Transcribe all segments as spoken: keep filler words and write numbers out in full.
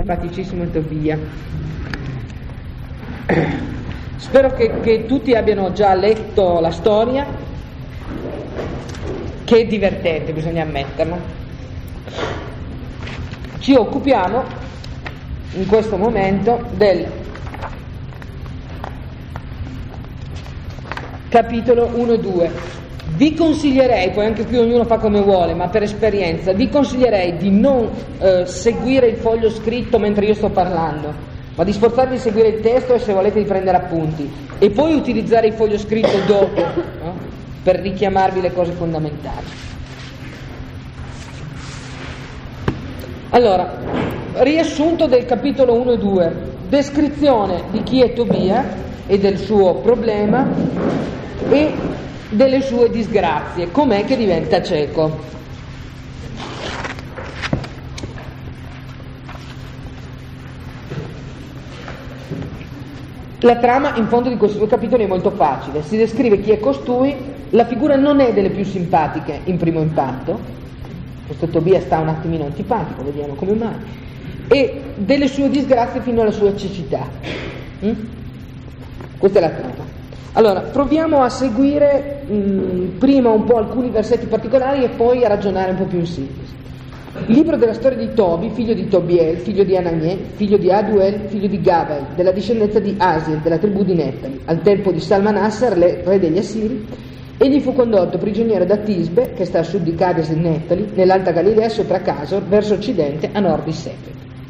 simpaticissimo Tobia. Spero che, che tutti abbiano già letto la storia, che è divertente, bisogna ammetterlo. Ci occupiamo in questo momento del capitolo uno due. Vi consiglierei, poi anche qui ognuno fa come vuole, ma per esperienza, vi consiglierei di non eh, seguire il foglio scritto mentre io sto parlando, ma di sforzarvi di seguire il testo e se volete di prendere appunti, e poi utilizzare il foglio scritto dopo, no? Per richiamarvi le cose fondamentali. Allora, riassunto del capitolo uno due, descrizione di chi è Tobia e del suo problema e delle sue disgrazie, com'è che diventa cieco. La trama in fondo di questi due capitoli è molto facile, si descrive chi è costui, la figura non è delle più simpatiche in primo impatto, questo Tobia sta un attimino antipatico, vediamo come mai, e delle sue disgrazie fino alla sua cecità. Mm? Questa è la trama. Allora, proviamo a seguire mh, prima un po' alcuni versetti particolari e poi a ragionare un po' più in sintesi. Il libro della storia di Tobi, figlio di Tobiel, figlio di Ananieh, figlio di Aduel, figlio di Gabai, della discendenza di Asiel, della tribù di Neftali, al tempo di Salmanassar, re degli Assiri. Egli fu condotto prigioniero da Tisbe, che sta a sud di Cades e Neftali, nell'Alta Galilea sopra Casor, verso occidente, a nord di Sepet.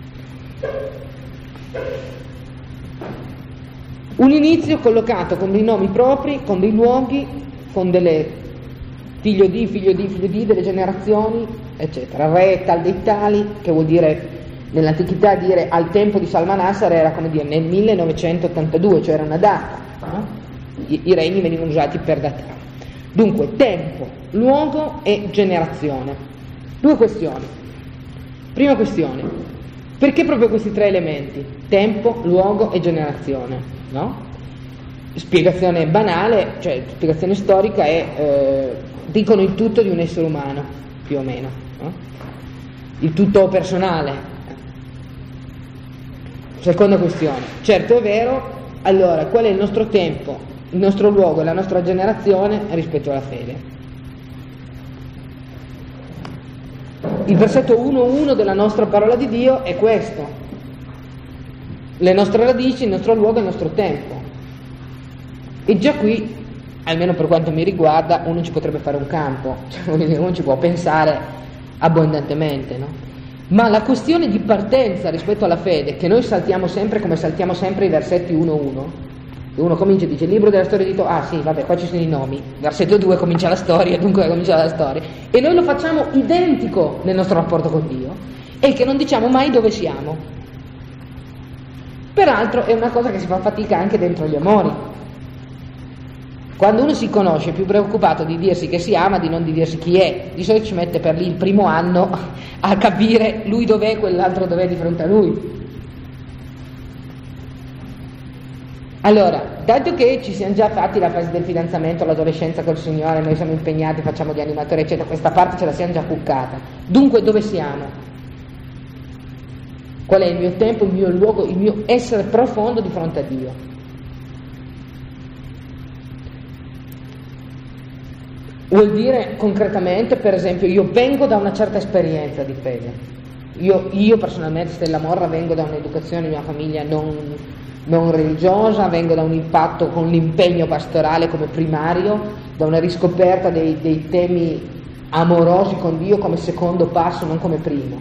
Un inizio collocato con dei nomi propri, con dei luoghi, con delle figlio di, figlio di, figlio di, delle generazioni, eccetera. Re tal dei tali, che vuol dire nell'antichità dire al tempo di Salmanassar era come dire nel millenovecentottantadue, cioè era una data, no? I, i regni venivano usati per datare. Dunque tempo, luogo e generazione. Due questioni. Prima questione: perché proprio questi tre elementi? Tempo, luogo e generazione, no? Spiegazione banale, cioè spiegazione storica è eh, dicono il tutto di un essere umano, più o meno, no? Il tutto personale. Seconda questione: certo è vero, allora qual è il nostro tempo, il nostro luogo e la nostra generazione rispetto alla fede? Il versetto uno uno della nostra parola di Dio è questo: le nostre radici, il nostro luogo e il nostro tempo. E già qui, almeno per quanto mi riguarda, uno ci potrebbe fare un campo, cioè uno ci può pensare abbondantemente, no? Ma la questione di partenza rispetto alla fede, che noi saltiamo sempre come saltiamo sempre i versetti uno uno, uno comincia e dice il libro della storia di Tobia, ah sì, vabbè, qua ci sono i nomi, versetto due comincia la storia, dunque comincia la storia, e noi lo facciamo identico nel nostro rapporto con Dio, e che non diciamo mai dove siamo. Peraltro è una cosa che si fa fatica anche dentro gli amori. Quando uno si conosce è più preoccupato di dirsi che si ama, di non di dirsi chi è. Di solito ci mette per lì il primo anno a capire lui dov'è e quell'altro dov'è di fronte a lui. Allora, dato che ci siamo già fatti la fase del fidanzamento, l'adolescenza col Signore, noi siamo impegnati, facciamo gli animatori, eccetera, questa parte ce la siamo già cuccata. Dunque dove siamo? Qual è il mio tempo, il mio luogo, il mio essere profondo di fronte a Dio? Vuol dire concretamente, per esempio, io vengo da una certa esperienza di fede. Io, io personalmente, Stella Morra, vengo da un'educazione in mia famiglia non... non religiosa, vengo da un impatto con l'impegno pastorale come primario, da una riscoperta dei, dei temi amorosi con Dio come secondo passo, non come primo.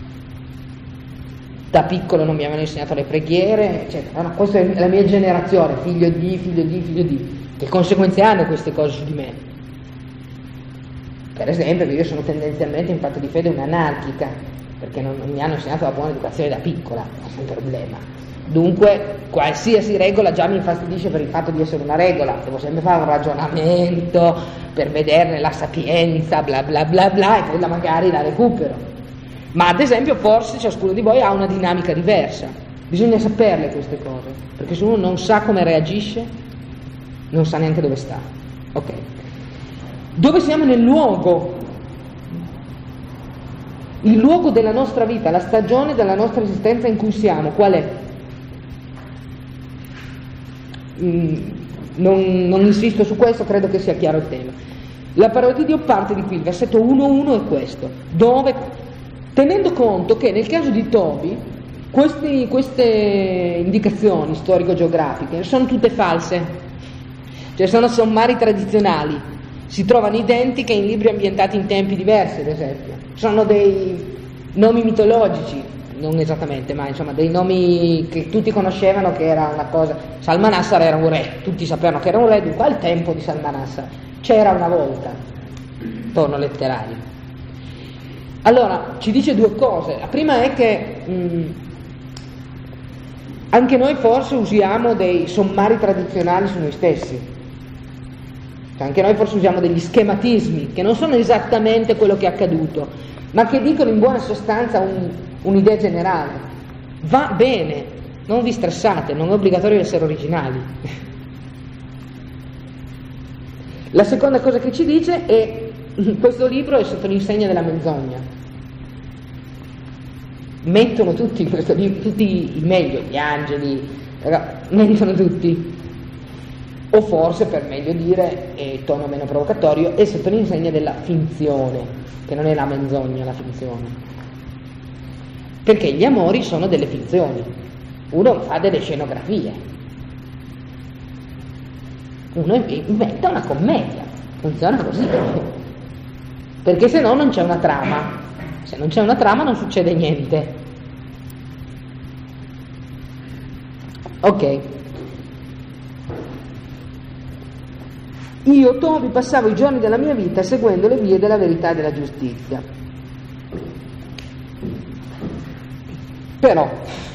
Da piccolo non mi avevano insegnato le preghiere, eccetera. No, questa è la mia generazione, figlio di, figlio di, figlio di. Che conseguenze hanno queste cose su di me? Per esempio, io sono tendenzialmente in fatto di fede un'anarchica, perché non, non mi hanno insegnato la buona educazione da piccola, questo è un problema. Dunque qualsiasi regola già mi infastidisce per il fatto di essere una regola, devo sempre fare un ragionamento per vederne la sapienza, bla bla bla bla, e poi la magari la recupero. Ma ad esempio forse ciascuno di voi ha una dinamica diversa, bisogna saperle queste cose, perché se uno non sa come reagisce non sa neanche dove sta. Ok, dove siamo nel luogo? Il luogo della nostra vita, la stagione della nostra esistenza in cui siamo, qual è? Mm, non, non insisto su questo, credo che sia chiaro il tema. La parola di Dio parte di qui, il versetto uno uno è questo, dove, tenendo conto che nel caso di Tobi questi, queste indicazioni storico-geografiche sono tutte false, cioè sono sommari tradizionali, si trovano identiche in libri ambientati in tempi diversi, ad esempio, sono dei nomi mitologici, non esattamente, ma insomma dei nomi che tutti conoscevano, che era una cosa. Salmanassar era un re, tutti sapevano che era un re, dunque al tempo di Salmanassar c'era una volta, tono letterario. Allora ci dice due cose. La prima è che mh, anche noi forse usiamo dei sommari tradizionali su noi stessi, cioè, anche noi forse usiamo degli schematismi che non sono esattamente quello che è accaduto, ma che dicono in buona sostanza un, un'idea generale. Va bene, non vi stressate, non è obbligatorio essere originali. La seconda cosa che ci dice è: questo libro è sotto l'insegna della menzogna. Mettono tutti in questo libro, tutti i meglio, gli angeli, mentono tutti. O forse, per meglio dire, e tono meno provocatorio, è sotto l'insegna della finzione, che non è la menzogna, la finzione. Perché gli amori sono delle finzioni. Uno fa delle scenografie. Uno inventa una commedia, funziona così, perché se no non c'è una trama, se non c'è una trama non succede niente. Ok, io Tobi passavo i giorni della mia vita seguendo le vie della verità e della giustizia, però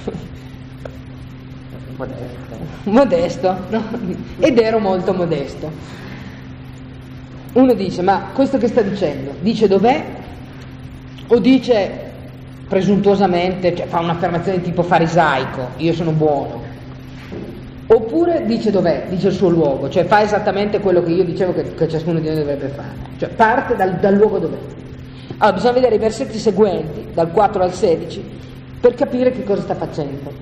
modesto, modesto no? Ed ero molto modesto. Uno dice: ma questo che sta dicendo? Dice dov'è? O dice presuntuosamente, cioè fa un'affermazione tipo farisaico, io sono buono? Oppure dice dov'è? Dice il suo luogo, cioè fa esattamente quello che io dicevo che, che ciascuno di noi dovrebbe fare, cioè parte dal, dal luogo dov'è. Allora bisogna vedere i versetti seguenti, dal quattro al sedici, per capire che cosa sta facendo.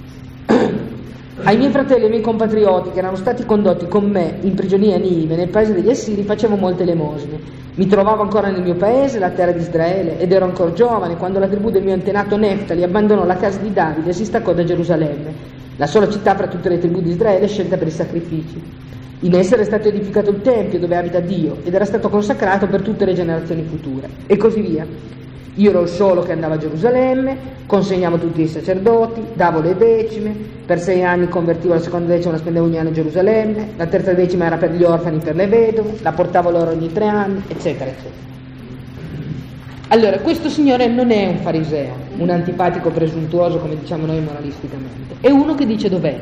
Ai miei fratelli e ai miei compatrioti che erano stati condotti con me in prigionia a Ninive, nel paese degli Assiri, facevo molte elemosine. Mi trovavo ancora nel mio paese, la terra di Israele, ed ero ancora giovane quando la tribù del mio antenato Neftali abbandonò la casa di Davide e si staccò da Gerusalemme, la sola città fra tutte le tribù di Israele scelta per i sacrifici. In essa era stato edificato il Tempio dove abita Dio ed era stato consacrato per tutte le generazioni future, e così via. Io ero il solo che andava a Gerusalemme, consegnavo tutti i sacerdoti, davo le decime, per sei anni convertivo la seconda decima, la spendevo ogni anno a Gerusalemme, la terza decima era per gli orfani, per le vedove, la portavo loro ogni tre anni, eccetera, eccetera. Allora, questo signore non è un fariseo, un antipatico presuntuoso, come diciamo noi moralisticamente, è uno che dice dov'è,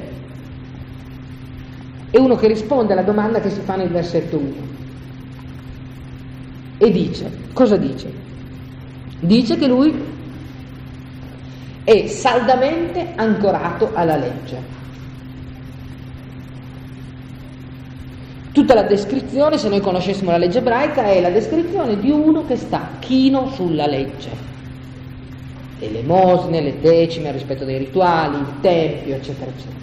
è uno che risponde alla domanda che si fa nel versetto uno, e dice, cosa dice? Dice che lui è saldamente ancorato alla legge. Tutta la descrizione, se noi conoscessimo la legge ebraica, è la descrizione di uno che sta chino sulla legge. Le elemosine, le decime, il rispetto dei rituali, il tempio, eccetera, eccetera.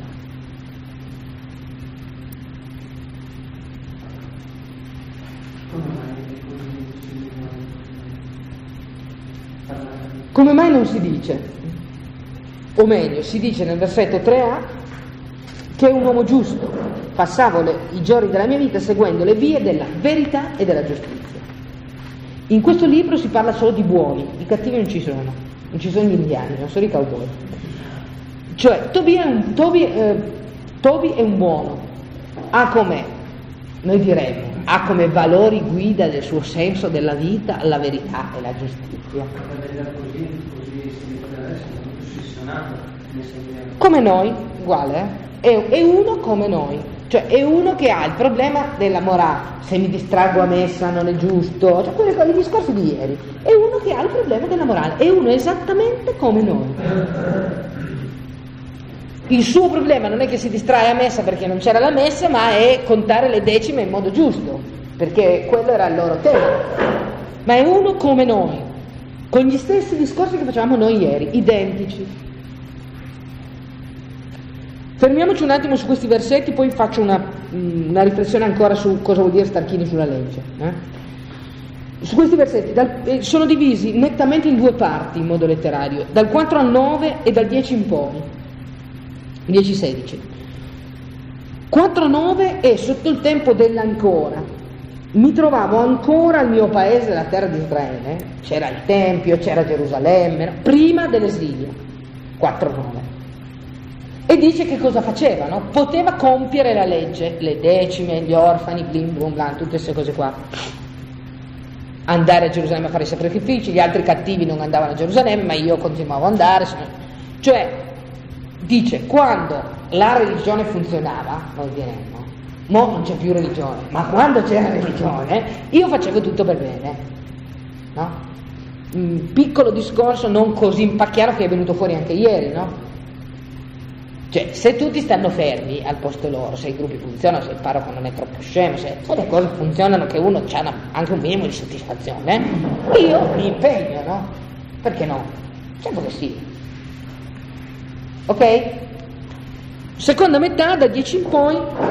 Come mai non si dice? O meglio, si dice nel versetto tre a che è un uomo giusto, passavo le, i giorni della mia vita seguendo le vie della verità e della giustizia. In questo libro si parla solo di buoni, i cattivi non ci sono, non ci sono gli indiani, non sono i cowboy. Cioè, Tobi è un, Tobi, eh, Tobi è un buono, ha come, noi diremmo, ha come valori guida del suo senso della vita la verità e la giustizia. Come noi, uguale, eh? è, è uno come noi, cioè è uno che ha il problema della morale, se mi distraggo a messa non è giusto, cioè quelli sono i discorsi di ieri, è uno che ha il problema della morale, è uno esattamente come noi. Il suo problema non è che si distrae a messa perché non c'era la messa, ma è contare le decime in modo giusto, perché quello era il loro tema, ma è uno come noi. con gli stessi discorsi che facevamo noi ieri, identici. Fermiamoci un attimo su questi versetti, poi faccio una, una riflessione ancora su cosa vuol dire Starchini sulla legge. Eh? Su questi versetti dal, eh, sono divisi nettamente in due parti in modo letterario, dal quattro al nove e dal dieci in poi, dieci sedici. quattro nove è sotto il tempo dell'ancora. Mi trovavo ancora al mio paese, la terra di Israele, c'era il Tempio, c'era Gerusalemme, prima dell'esilio, quattro nove. E dice che cosa faceva, no? Poteva compiere la legge, le decime, gli orfani, blim blum blam, tutte queste cose qua. Andare a Gerusalemme a fare i sacrifici, gli altri cattivi non andavano a Gerusalemme, ma io continuavo ad andare. Cioè, dice, quando la religione funzionava, noi diremmo, mo non c'è più religione, ma quando c'era religione, io facevo tutto per bene, no? Un piccolo discorso non così impacchiaro che è venuto fuori anche ieri, no? Cioè, se tutti stanno fermi al posto loro, se i gruppi funzionano, se il parroco non è troppo scemo, se, se le cose funzionano, che uno ha una, anche un minimo di soddisfazione, io mi impegno, no? Perché no? Certo che sì. Ok? Seconda metà, da dieci in poi,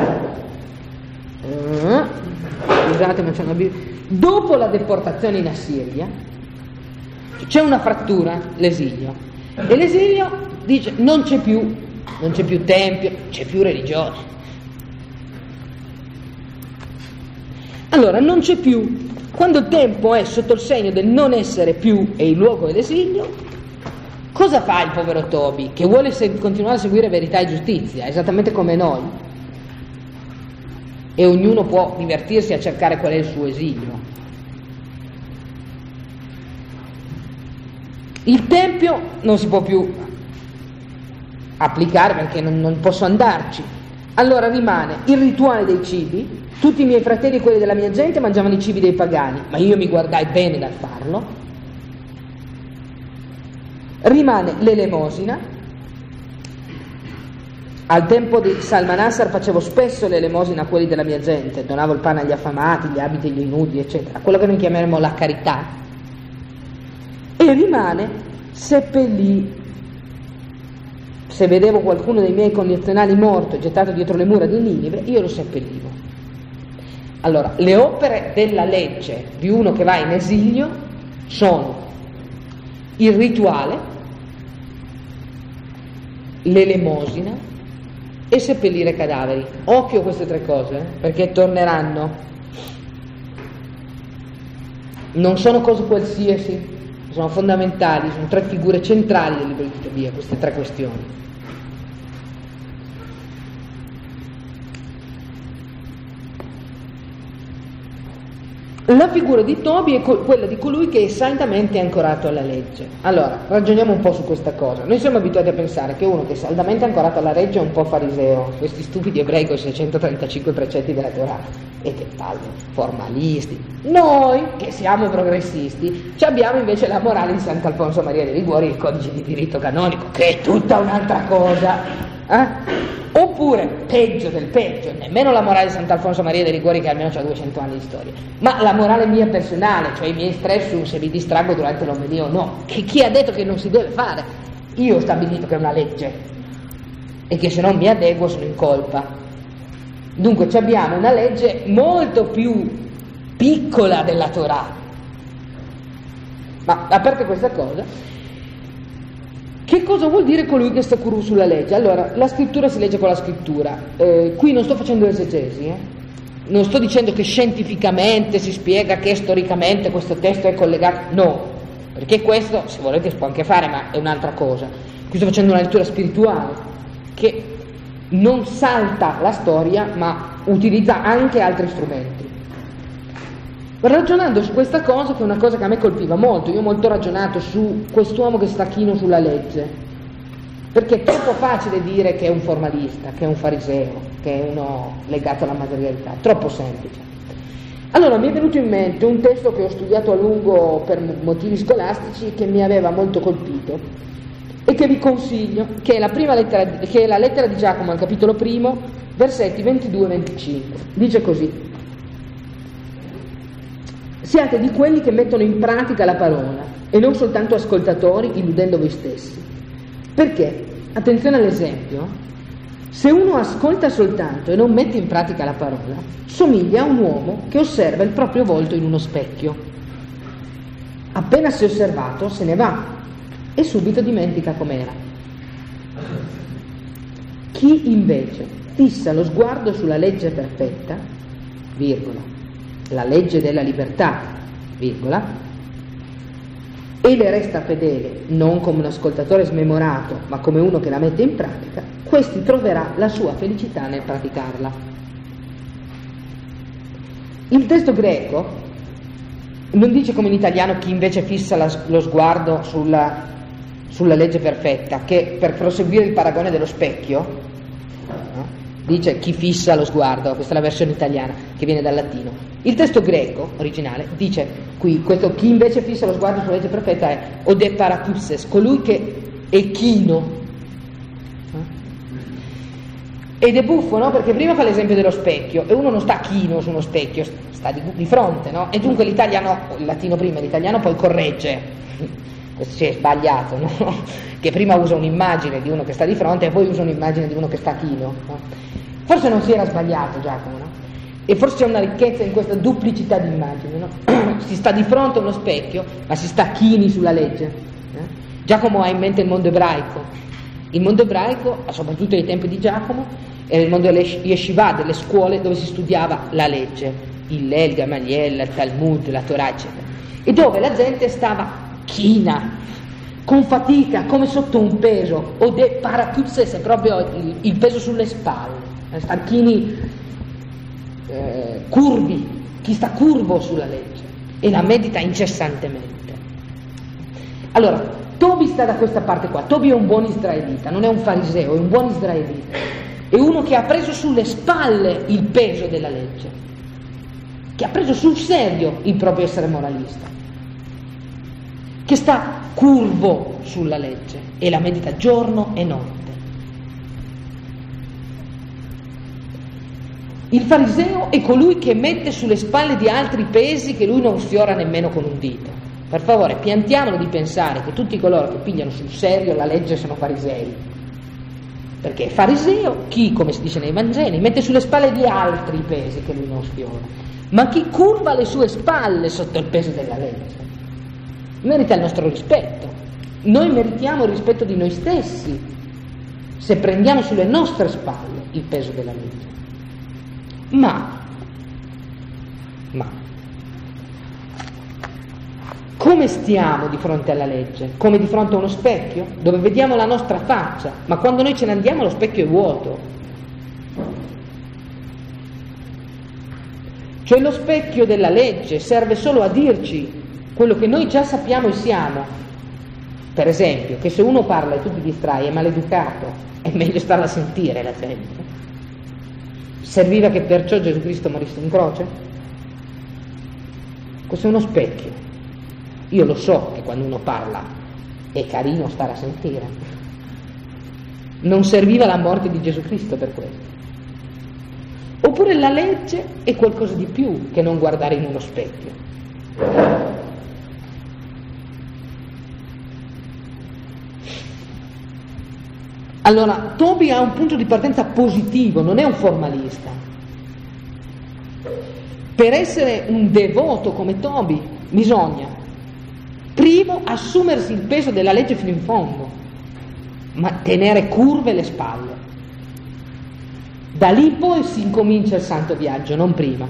uh, scusate ma c'è una dopo la deportazione in Assiria, c'è una frattura, l'esilio, e l'esilio dice non c'è più non c'è più tempio, c'è più religione. Allora non c'è più, quando il tempo è sotto il segno del non essere più e il luogo è l'esilio, cosa fa il povero Tobi che vuole se- continuare a seguire verità e giustizia esattamente come noi, e ognuno può divertirsi a cercare qual è il suo esilio? Il tempio non si può più applicare perché non, non posso andarci, allora rimane il rituale dei cibi. Tutti i miei fratelli e quelli della mia gente mangiavano i cibi dei pagani, ma io mi guardai bene dal farlo. Rimane l'elemosina. Al tempo di Salmanassar facevo spesso l'elemosina a quelli della mia gente, donavo il pane agli affamati, gli abiti agli nudi, eccetera, quello che noi chiameremo la carità. E rimane seppellì. Se vedevo qualcuno dei miei connazionali morto e gettato dietro le mura di Ninive, io lo seppellivo. Allora, le opere della legge di uno che va in esilio sono il rituale, l'elemosina e seppellire cadaveri. Occhio a queste tre cose, perché torneranno. Non sono cose qualsiasi, sono fondamentali, sono tre figure centrali del libro di Tobia, queste tre questioni. La figura di Tobi è co- quella di colui che è saldamente ancorato alla legge. Allora, ragioniamo un po' su questa cosa. Noi siamo abituati a pensare che uno che è saldamente ancorato alla legge è un po' fariseo, questi stupidi ebrei con i seicentotrentacinque precetti della Torah, e che palle, formalisti. Noi, che siamo progressisti, ci abbiamo invece la morale di Sant'Alfonso Maria de Liguori e il codice di diritto canonico, che è tutta un'altra cosa. Eh? Oppure, peggio del peggio, nemmeno la morale di Sant'Alfonso Maria de Liguori, che almeno ha duecento anni di storia, ma la morale mia personale, cioè i miei stress su se mi distraggo durante l'omelia o no, che chi ha detto che non si deve fare? Io ho stabilito che è una legge e che se non mi adeguo sono in colpa. Dunque ci abbiamo una legge molto più piccola della Torah. Ma a parte questa cosa, che cosa vuol dire colui che sta curù sulla legge? Allora, la scrittura si legge con la scrittura. Eh, qui non sto facendo esegesi, eh? Non sto dicendo che scientificamente si spiega che storicamente questo testo è collegato. No, perché questo, se volete, si può anche fare, ma è un'altra cosa. Qui sto facendo una lettura spirituale che non salta la storia, ma utilizza anche altri strumenti. Ragionando su questa cosa, che è una cosa che a me colpiva molto, io ho molto ragionato su quest'uomo che sta chino sulla legge, perché è troppo facile dire che è un formalista, che è un fariseo, che è uno legato alla materialità, troppo semplice. Allora mi è venuto in mente un testo che ho studiato a lungo per motivi scolastici, che mi aveva molto colpito e che vi consiglio, che è la prima lettera, che è la lettera di Giacomo al capitolo primo, versetti ventidue e venticinque. Dice così: siate di quelli che mettono in pratica la parola e non soltanto ascoltatori illudendo voi stessi. Perché, attenzione all'esempio, se uno ascolta soltanto e non mette in pratica la parola, somiglia a un uomo che osserva il proprio volto in uno specchio. Appena si è osservato se ne va e subito dimentica com'era. Chi invece fissa lo sguardo sulla legge perfetta, virgola, la legge della libertà, virgola, e le resta fedele, non come un ascoltatore smemorato, ma come uno che la mette in pratica, questi troverà la sua felicità nel praticarla. Il testo greco non dice come in italiano chi invece fissa la, lo sguardo sulla, sulla legge perfetta, che per proseguire il paragone dello specchio, dice chi fissa lo sguardo, questa è la versione italiana che viene dal latino. Il testo greco originale dice qui, questo chi invece fissa lo sguardo sulla legge perfetta è ode paracupses, colui che è chino. Ed è buffo, no? Perché prima fa l'esempio dello specchio e uno non sta chino su uno specchio, sta di, di fronte, no? E dunque l'italiano, il latino prima, l'italiano poi corregge, questo si è sbagliato, no? Che prima usa un'immagine di uno che sta di fronte e poi usa un'immagine di uno che sta chino, no? Forse non si era sbagliato Giacomo, no? E forse c'è una ricchezza in questa duplicità di immagini, no? Si sta di fronte a uno specchio, ma si sta chini sulla legge. Eh? Giacomo ha in mente il mondo ebraico. Il mondo ebraico, soprattutto ai tempi di Giacomo, era il mondo delle yeshiva, delle scuole dove si studiava la legge, il Lel, il Gamaliel, il Talmud, la Torah, eccetera. E dove la gente stava china, con fatica, come sotto un peso, o de paracupses, è proprio il, il peso sulle spalle. Sta chini eh, curvi, chi sta curvo sulla legge e la medita incessantemente. Allora, Tobi sta da questa parte qua. Tobi è un buon israelita, non è un fariseo, è un buon israelita. È uno che ha preso sulle spalle il peso della legge, che ha preso sul serio il proprio essere moralista, che sta curvo sulla legge e la medita giorno e notte. Il fariseo è colui che mette sulle spalle di altri pesi che lui non sfiora nemmeno con un dito. Per favore, piantiamolo di pensare che tutti coloro che pigliano sul serio la legge sono farisei. Perché fariseo chi, come si dice nei Vangeli, mette sulle spalle di altri pesi che lui non sfiora, ma chi curva le sue spalle sotto il peso della legge merita il nostro rispetto. Noi meritiamo il rispetto di noi stessi se prendiamo sulle nostre spalle il peso della legge. Ma, ma, come stiamo di fronte alla legge? Come di fronte a uno specchio, dove vediamo la nostra faccia, ma quando noi ce ne andiamo lo specchio è vuoto. Cioè lo specchio della legge serve solo a dirci quello che noi già sappiamo e siamo. Per esempio, che se uno parla e tu ti distrai è maleducato, è meglio starla a sentire la gente. Serviva che perciò Gesù Cristo morisse in croce? Questo è uno specchio. Io lo so che quando uno parla è carino stare a sentire. Non serviva la morte di Gesù Cristo per questo. Oppure la legge è qualcosa di più che non guardare in uno specchio. Allora, Tobi ha un punto di partenza positivo, non è un formalista. Per essere un devoto come Tobi bisogna, primo, assumersi il peso della legge fino in fondo, ma tenere curve le spalle. Da lì poi si incomincia il santo viaggio, non prima.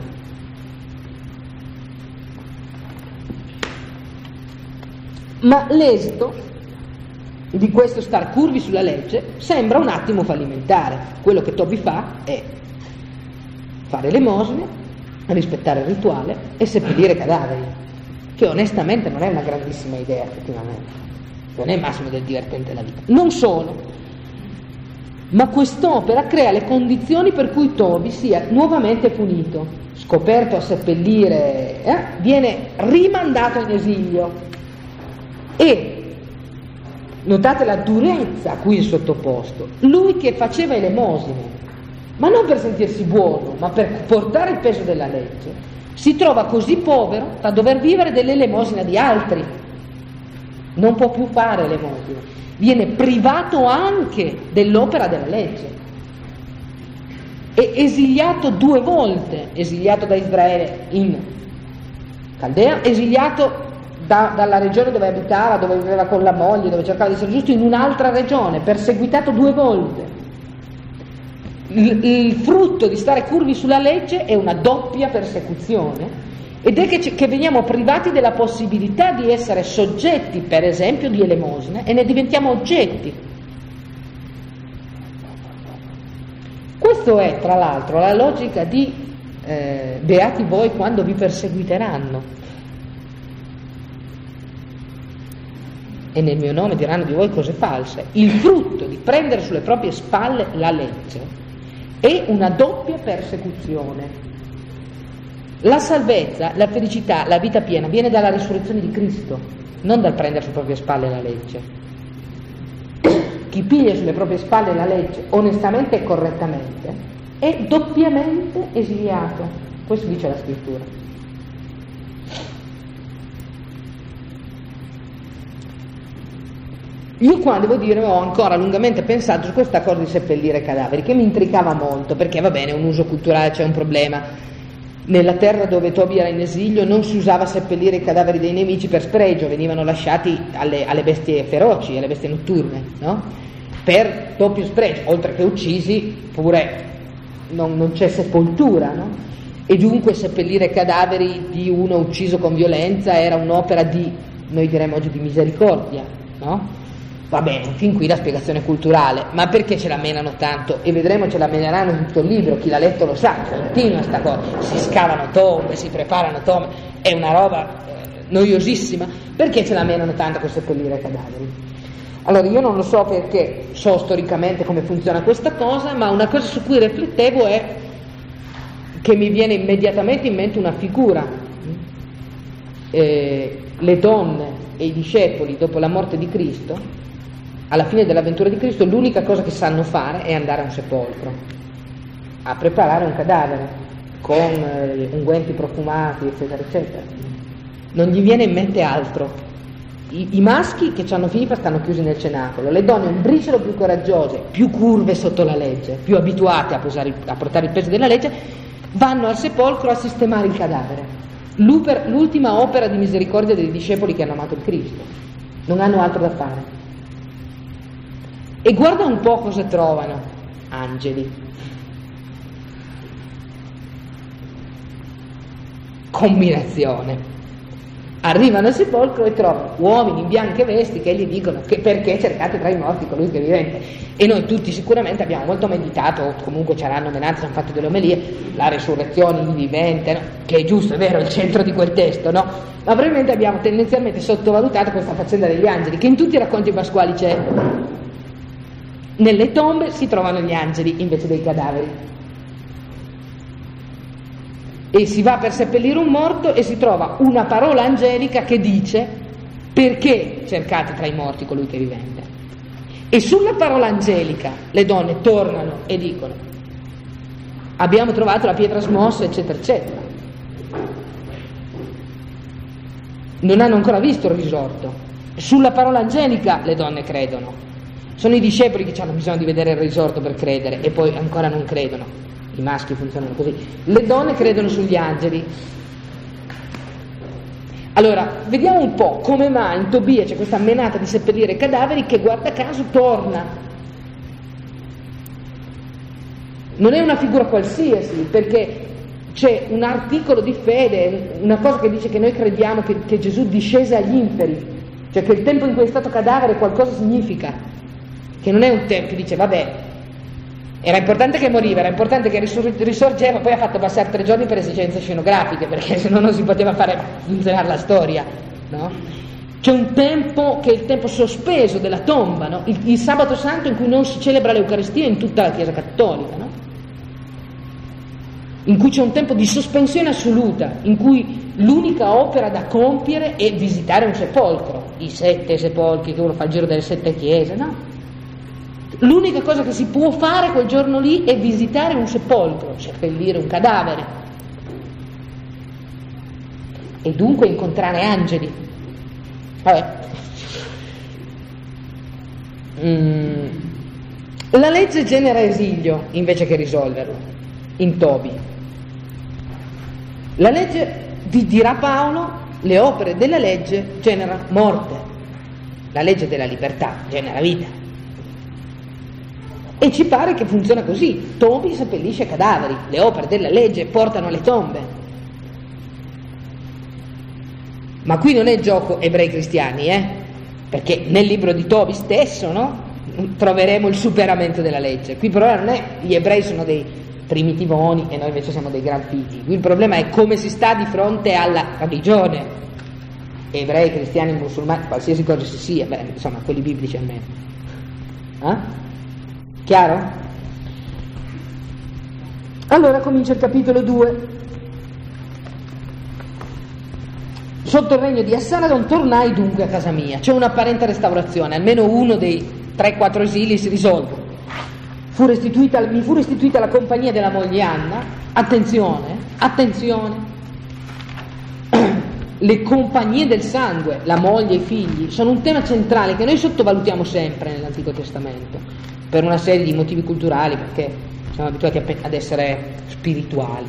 Ma l'esito di questo star curvi sulla legge sembra un attimo fallimentare. Quello che Tobi fa è fare elemosine, rispettare il rituale e seppellire cadaveri, che onestamente non è una grandissima idea effettivamente, non è il massimo del divertente della vita. Non solo, ma quest'opera crea le condizioni per cui Tobi sia nuovamente punito, scoperto a seppellire, eh, viene rimandato in esilio e notate la durezza a cui è sottoposto. Lui che faceva elemosine, ma non per sentirsi buono, ma per portare il peso della legge, Si trova così povero da dover vivere dell'elemosina di altri, non può più fare l'elemosina, viene privato anche dell'opera della legge, è esiliato due volte, esiliato da Israele in Caldea, esiliato da, dalla regione dove abitava, dove viveva con la moglie, dove cercava di essere giusto, in un'altra regione, perseguitato due volte. Il, il frutto di stare curvi sulla legge è una doppia persecuzione, ed è che, che veniamo privati della possibilità di essere soggetti, per esempio, di elemosina, e ne diventiamo oggetti. Questo è, tra l'altro, la logica di eh, beati voi quando vi perseguiteranno, e nel mio nome diranno di voi cose false. Il frutto di prendere sulle proprie spalle la legge è una doppia persecuzione. La salvezza, la felicità, la vita piena viene dalla risurrezione di Cristo, non dal prendere sulle proprie spalle la legge. Chi piglia sulle proprie spalle la legge onestamente e correttamente è doppiamente esiliato. Questo dice la Scrittura. Io qua devo dire ho ancora lungamente pensato su questa cosa di seppellire cadaveri, che mi intricava molto, perché va bene, è un uso culturale, c'è un problema. Nella terra dove Tobia era in esilio non si usava seppellire i cadaveri dei nemici per spregio, venivano lasciati alle, alle bestie feroci, alle bestie notturne, no? Per doppio spregio, oltre che uccisi, pure non, non c'è sepoltura, no? E dunque seppellire cadaveri di uno ucciso con violenza era un'opera di, noi diremmo oggi, di misericordia, no? Va bene, fin qui la spiegazione culturale, ma perché ce la menano tanto? E vedremo, ce la meneranno in tutto il libro, chi l'ha letto lo sa, continua sta cosa, si scavano tombe, si preparano tombe, è una roba eh, noiosissima. Perché ce la menano tanto per seppellire cadaveri? Allora, io non lo so perché, so storicamente come funziona questa cosa, ma una cosa su cui riflettevo è che mi viene immediatamente in mente una figura. Eh, le donne e i discepoli dopo la morte di Cristo, alla fine dell'avventura di Cristo, l'unica cosa che sanno fare è andare a un sepolcro, a preparare un cadavere con eh, unguenti profumati, eccetera, eccetera. Non gli viene in mente altro. I, i maschi che hanno figli stanno chiusi nel cenacolo, le donne un briciolo più coraggiose, più curve sotto la legge, più abituate a, posare, a portare il peso della legge, vanno al sepolcro a sistemare il cadavere. L'ultima opera di misericordia dei discepoli che hanno amato il Cristo. Non hanno altro da fare. E guarda un po' cosa trovano. Angeli. Combinazione. Arrivano al sepolcro e trovano uomini in bianche vesti che gli dicono che perché cercate tra i morti colui che è vivente. E noi tutti sicuramente abbiamo molto meditato, comunque ci hanno menati, ci hanno fatto delle omelie, la resurrezione, il vivente, no? Che è giusto, è vero, è il centro di quel testo, no? Ma probabilmente abbiamo tendenzialmente sottovalutato questa faccenda degli angeli, che in tutti i racconti pasquali c'è. Nelle tombe si trovano gli angeli invece dei cadaveri. E si va per seppellire un morto e si trova una parola angelica che dice: perché cercate tra i morti colui che è vivente? E sulla parola angelica le donne tornano e dicono: abbiamo trovato la pietra smossa, eccetera, eccetera. Non hanno ancora visto il risorto. Sulla parola angelica le donne credono. Sono i discepoli che hanno bisogno di vedere il risorto per credere e poi ancora non credono. I maschi funzionano così. Le donne credono sugli angeli. Allora, vediamo un po' come mai in Tobia c'è questa menata di seppellire cadaveri che guarda caso torna. Non è una figura qualsiasi, perché c'è un articolo di fede, una cosa che dice che noi crediamo che, che Gesù discese agli inferi, cioè che il tempo in cui è stato cadavere qualcosa significa. Che non è un tempo che dice vabbè, era importante che moriva, era importante che risor- risorgeva, poi ha fatto passare tre giorni per esigenze scenografiche, perché se no non si poteva fare funzionare la storia, no? C'è un tempo che è il tempo sospeso della tomba, no? il, il sabato santo in cui non si celebra l'Eucaristia in tutta la Chiesa cattolica, no? In cui c'è un tempo di sospensione assoluta, in cui l'unica opera da compiere è visitare un sepolcro, i sette sepolcri che uno fa il giro delle sette chiese, no? L'unica cosa che si può fare quel giorno lì è visitare un sepolcro, seppellire un cadavere. e dunque incontrare angeli. Vabbè. Mm. La legge genera esilio invece che risolverlo, in Tobi. La legge, dirà Paolo, le opere della legge generano morte, la legge della libertà genera vita. E ci pare che funziona così. Tobi seppellisce cadaveri, le opere della legge portano alle tombe. Ma qui non è gioco ebrei cristiani, eh? Perché nel libro di Tobi stesso, no? Troveremo il superamento della legge. Qui però non è gli ebrei sono dei primitivoni e noi invece siamo dei gran fighi. Qui il problema è come si sta di fronte alla religione. Ebrei, cristiani, musulmani, qualsiasi cosa si sia, beh, insomma, quelli biblici almeno. Eh? Chiaro? Allora comincia il capitolo due. Sotto il regno di Assaradon tornai dunque a casa mia. C'è un'apparente restaurazione, almeno uno dei tre quattro esili si risolve. Fu restituita, mi fu restituita la compagnia della moglie Anna. Attenzione, attenzione. Le compagnie del sangue, la moglie e i figli, sono un tema centrale che noi sottovalutiamo sempre nell'Antico Testamento, per una serie di motivi culturali, perché siamo abituati ad essere spirituali.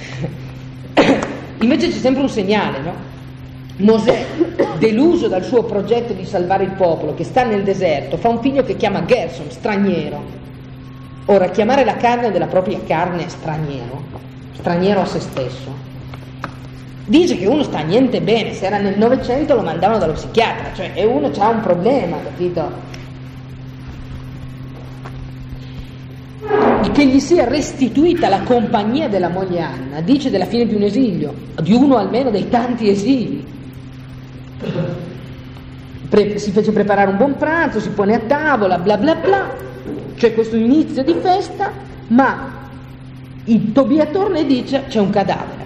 Invece c'è sempre un segnale, no? Mosè, deluso dal suo progetto di salvare il popolo, che sta nel deserto, fa un figlio che chiama Gerson, straniero. Ora, chiamare la carne della propria carne straniero, straniero a se stesso, dice che uno sta niente bene. Se era nel Novecento lo mandavano dallo psichiatra, cioè e uno c'ha un problema, capito? Che gli sia restituita la compagnia della moglie Anna dice della fine di un esilio, di uno almeno dei tanti esili. Pre- si fece preparare un buon pranzo, si pone a tavola, bla bla bla, c'è questo inizio di festa, ma il Tobia torna e dice c'è un cadavere.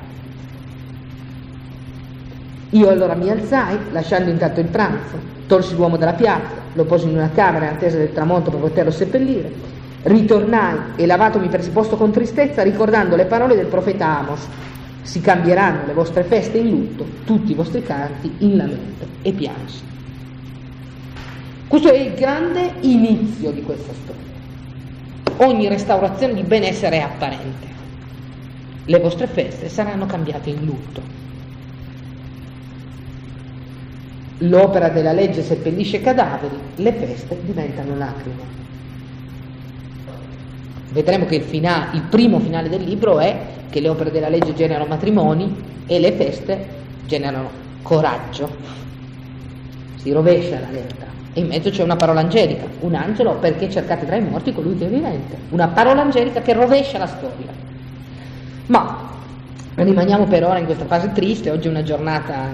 Io allora mi alzai, lasciando intanto il pranzo, tolsi l'uomo dalla piazza, lo posi in una camera in attesa del tramonto per poterlo seppellire, ritornai e lavatomi per posto con tristezza, ricordando le parole del profeta Amos: si cambieranno le vostre feste in lutto, tutti i vostri canti in lamento e piansi. Questo è il grande inizio di questa storia. Ogni restaurazione di benessere è apparente. Le vostre feste saranno cambiate in lutto. L'opera della legge seppellisce cadaveri, le feste diventano lacrime. Vedremo che il, fina- il primo finale del libro è che le opere della legge generano matrimoni e le feste generano coraggio. Si rovescia la lettera e in mezzo c'è una parola angelica, un angelo, perché cercate tra i morti colui che è vivente, una parola angelica che rovescia la storia. Ma rimaniamo per ora in questa fase triste. Oggi è una giornata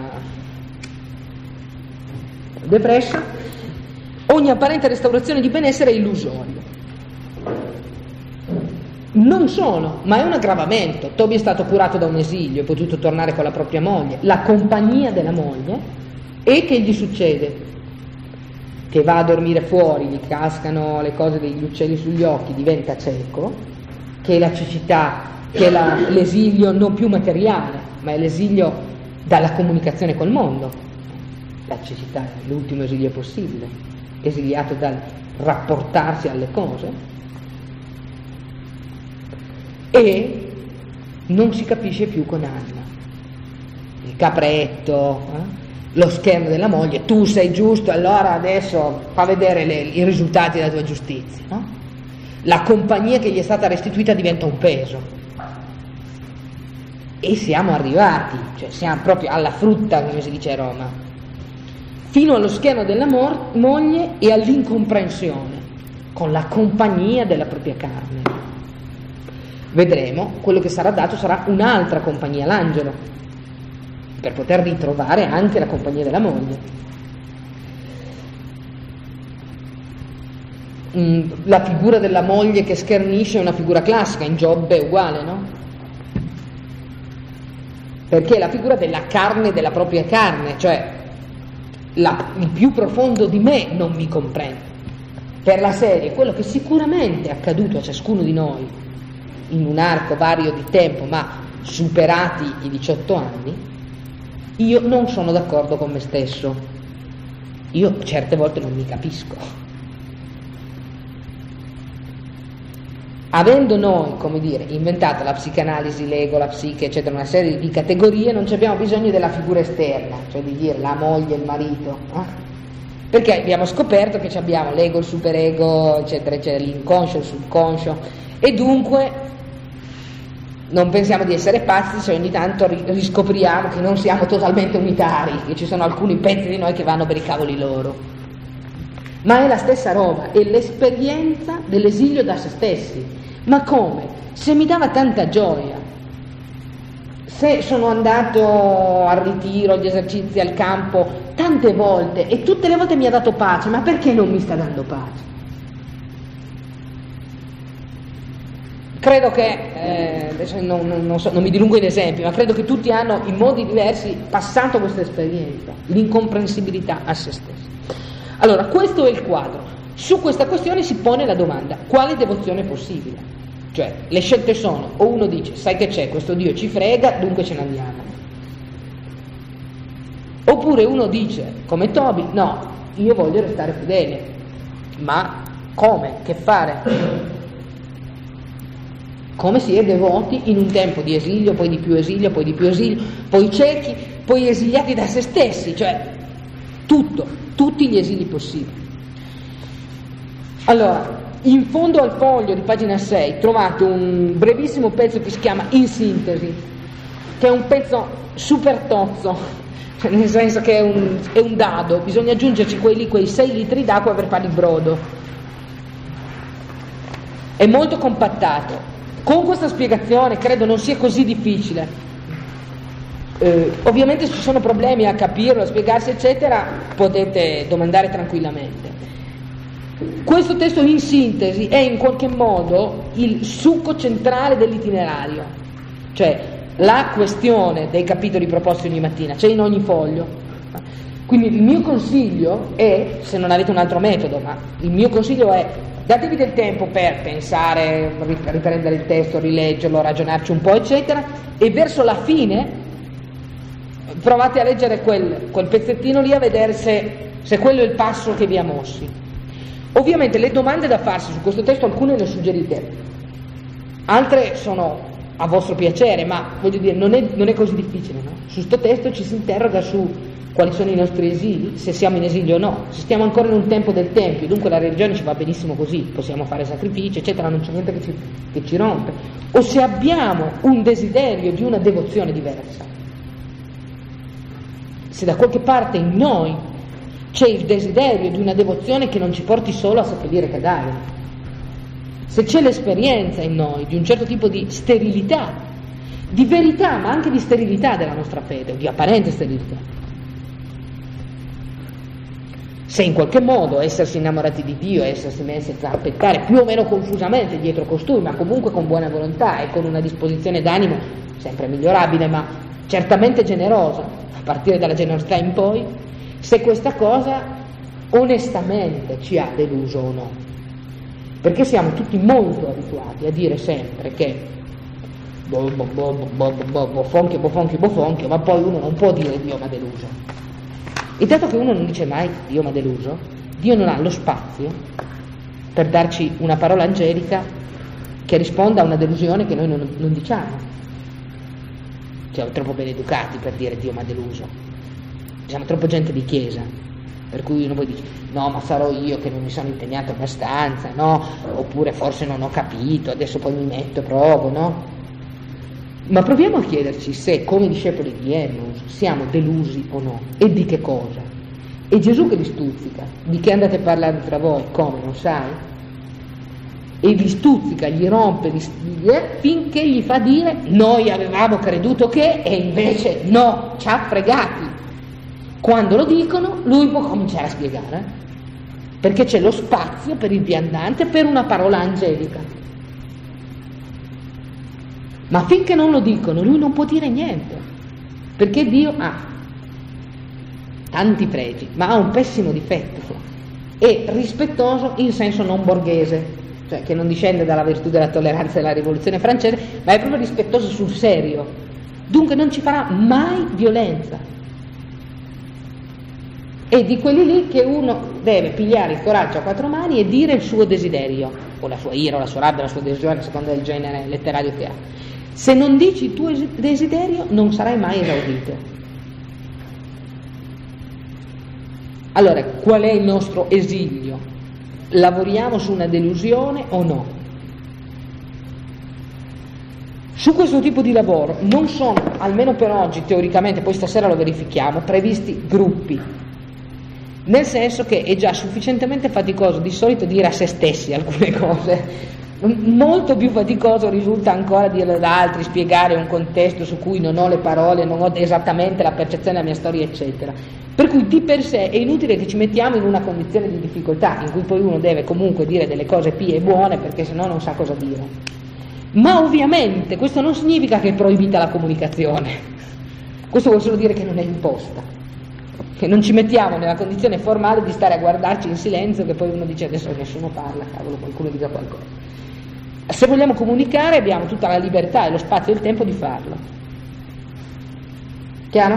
depressa. Ogni apparente restaurazione di benessere è illusorio. Non solo, ma è un aggravamento. Tobi è stato curato da un esilio, è potuto tornare con la propria moglie, la compagnia della moglie, e che gli succede? Che va a dormire fuori, gli cascano le cose degli uccelli sugli occhi, diventa cieco, che è la cecità, che è la, l'esilio non più materiale, ma è l'esilio dalla comunicazione col mondo. La cecità è l'ultimo esilio possibile, esiliato dal rapportarsi alle cose. E non si capisce più con Anna, il capretto, eh? Lo scherno della moglie, tu sei giusto, allora adesso fa vedere le, i risultati della tua giustizia, no? La compagnia che gli è stata restituita diventa un peso e siamo arrivati, cioè siamo proprio alla frutta, come si dice a Roma, fino allo scherno della mor- moglie e all'incomprensione con la compagnia della propria carne. Vedremo, quello che sarà dato sarà un'altra compagnia, l'angelo, per poter ritrovare anche la compagnia della moglie. Mm, la figura della moglie che schernisce è una figura classica, in Giobbe è uguale, no? Perché è la figura della carne della propria carne, cioè la, il più profondo di me non mi comprende. Per la serie, quello che sicuramente è accaduto a ciascuno di noi in un arco vario di tempo, ma superati i diciotto anni, io non sono d'accordo con me stesso, io certe volte non mi capisco. Avendo noi, come dire, inventato la psicanalisi, l'ego, la psiche, eccetera, una serie di categorie, non ci abbiamo bisogno della figura esterna, cioè di dire la moglie, il marito, eh? Perché abbiamo scoperto che abbiamo l'ego, il superego, eccetera, eccetera, l'inconscio, il subconscio, e dunque non pensiamo di essere pazzi se ogni tanto riscopriamo che non siamo totalmente unitari, che ci sono alcuni pezzi di noi che vanno per i cavoli loro. Ma è la stessa roba, è l'esperienza dell'esilio da se stessi. Ma come? Se mi dava tanta gioia, se sono andato al ritiro, agli esercizi, al campo, tante volte, e tutte le volte mi ha dato pace, ma perché non mi sta dando pace? Credo che, eh, adesso non, non, non, so, non mi dilungo in esempi, ma credo che tutti hanno in modi diversi passato questa esperienza, l'incomprensibilità a se stessi. Allora, questo è il quadro. Su questa questione si pone la domanda: quale devozione è possibile? Cioè, le scelte sono, o uno dice, sai che c'è, questo Dio ci frega, dunque ce ne andiamo. Oppure uno dice, come Toby, no, io voglio restare fedele. Ma come? Che fare? Come si è devoti in un tempo di esilio, poi di più esilio, poi di più esilio, poi ciechi, poi esiliati da se stessi, cioè tutto, tutti gli esili possibili. Allora, in fondo al foglio di pagina sei trovate un brevissimo pezzo che si chiama In sintesi, che è un pezzo super tozzo, nel senso che è un, è un dado, bisogna aggiungerci quelli, quei sei litri d'acqua per fare il brodo. È molto compattato. Con questa spiegazione credo non sia così difficile. Eh, ovviamente se ci sono problemi a capirlo, a spiegarsi eccetera, potete domandare tranquillamente. Questo testo in sintesi è in qualche modo il succo centrale dell'itinerario, cioè la questione dei capitoli proposti ogni mattina, c'è in ogni foglio. Quindi il mio consiglio è, se non avete un altro metodo, ma il mio consiglio è: datevi del tempo per pensare, riprendere il testo, rileggerlo, ragionarci un po', eccetera, e verso la fine provate a leggere quel, quel pezzettino lì, a vedere se, se quello è il passo che vi ha mossi. Ovviamente le domande da farsi su questo testo, alcune le suggerite, altre sono a vostro piacere, ma voglio dire, non è, non è così difficile, no? Su questo testo ci si interroga su quali sono i nostri esili, se siamo in esilio o no, se stiamo ancora in un tempo del Tempio, dunque la religione ci va benissimo così, possiamo fare sacrifici, eccetera, non c'è niente che ci, che ci rompe, o se abbiamo un desiderio di una devozione diversa, se da qualche parte in noi c'è il desiderio di una devozione che non ci porti solo a seppellire cadaveri, se c'è l'esperienza in noi di un certo tipo di sterilità, di verità ma anche di sterilità della nostra fede, o di apparente sterilità, se in qualche modo essersi innamorati di Dio, essersi messi a aspettare più o meno confusamente dietro costui, ma comunque con buona volontà e con una disposizione d'animo sempre migliorabile, ma certamente generosa, a partire dalla generosità in poi, se questa cosa onestamente ci ha deluso o no. Perché siamo tutti molto abituati a dire sempre che bo, bo, bo, bo, bo, bofonchio, bofonchio, bofonchio, ma poi uno non può dire Dio mi ha deluso. E dato che uno non dice mai Dio mi ha deluso, Dio non ha lo spazio per darci una parola angelica che risponda a una delusione che noi non, non diciamo. Siamo troppo ben educati per dire Dio mi ha deluso. Siamo troppo gente di chiesa, per cui uno poi dice no, ma sarò io che non mi sono impegnato abbastanza, no? Oppure forse non ho capito, adesso poi mi metto e provo, no? Ma proviamo a chiederci se, come discepoli di Emmaus, siamo delusi o no, e di che cosa. E Gesù che li stuzzica, di che andate a parlare tra voi, come, non sai? E li stuzzica, gli rompe, gli, eh, finché gli fa dire noi avevamo creduto che, e invece no, ci ha fregati. Quando lo dicono, lui può cominciare a spiegare, perché c'è lo spazio per il viandante, per una parola angelica. Ma finché non lo dicono, lui non può dire niente, perché Dio ha tanti pregi, ma ha un pessimo difetto, è rispettoso in senso non borghese, cioè che non discende dalla virtù della tolleranza della rivoluzione francese, ma è proprio rispettoso sul serio, dunque non ci farà mai violenza. e di quelli lì che uno deve pigliare il coraggio a quattro mani e dire il suo desiderio, o la sua ira, o la sua rabbia, la sua delusione, a seconda del genere letterario che ha. Se non dici il tuo desiderio non sarai mai esaudito. Allora, qual è il nostro esilio? Lavoriamo su una delusione o no? Su questo tipo di lavoro non sono, almeno per oggi, teoricamente, poi stasera lo verifichiamo, previsti gruppi. Nel senso che è già sufficientemente faticoso di solito dire a se stessi alcune cose, molto più faticoso risulta ancora dirle ad altri, spiegare un contesto su cui non ho le parole, non ho esattamente la percezione della mia storia, eccetera. Per cui di per sé è inutile che ci mettiamo in una condizione di difficoltà in cui poi uno deve comunque dire delle cose pie e buone, perché sennò non sa cosa dire. Ma ovviamente questo non significa che è proibita la comunicazione, questo vuol solo dire che non è imposta, che non ci mettiamo nella condizione formale di stare a guardarci in silenzio, che poi uno dice adesso nessuno parla, cavolo, qualcuno dica qualcosa. Se vogliamo comunicare abbiamo tutta la libertà e lo spazio e il tempo di farlo. Chiaro?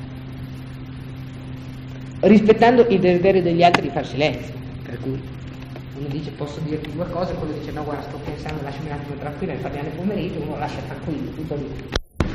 Rispettando il desiderio degli altri di far silenzio, per cui uno dice posso dirti due cose, quello dice no guarda sto pensando, lasciami un attimo tranquillo, parliamo nel pomeriggio, uno lascia tranquillo, tutto lì.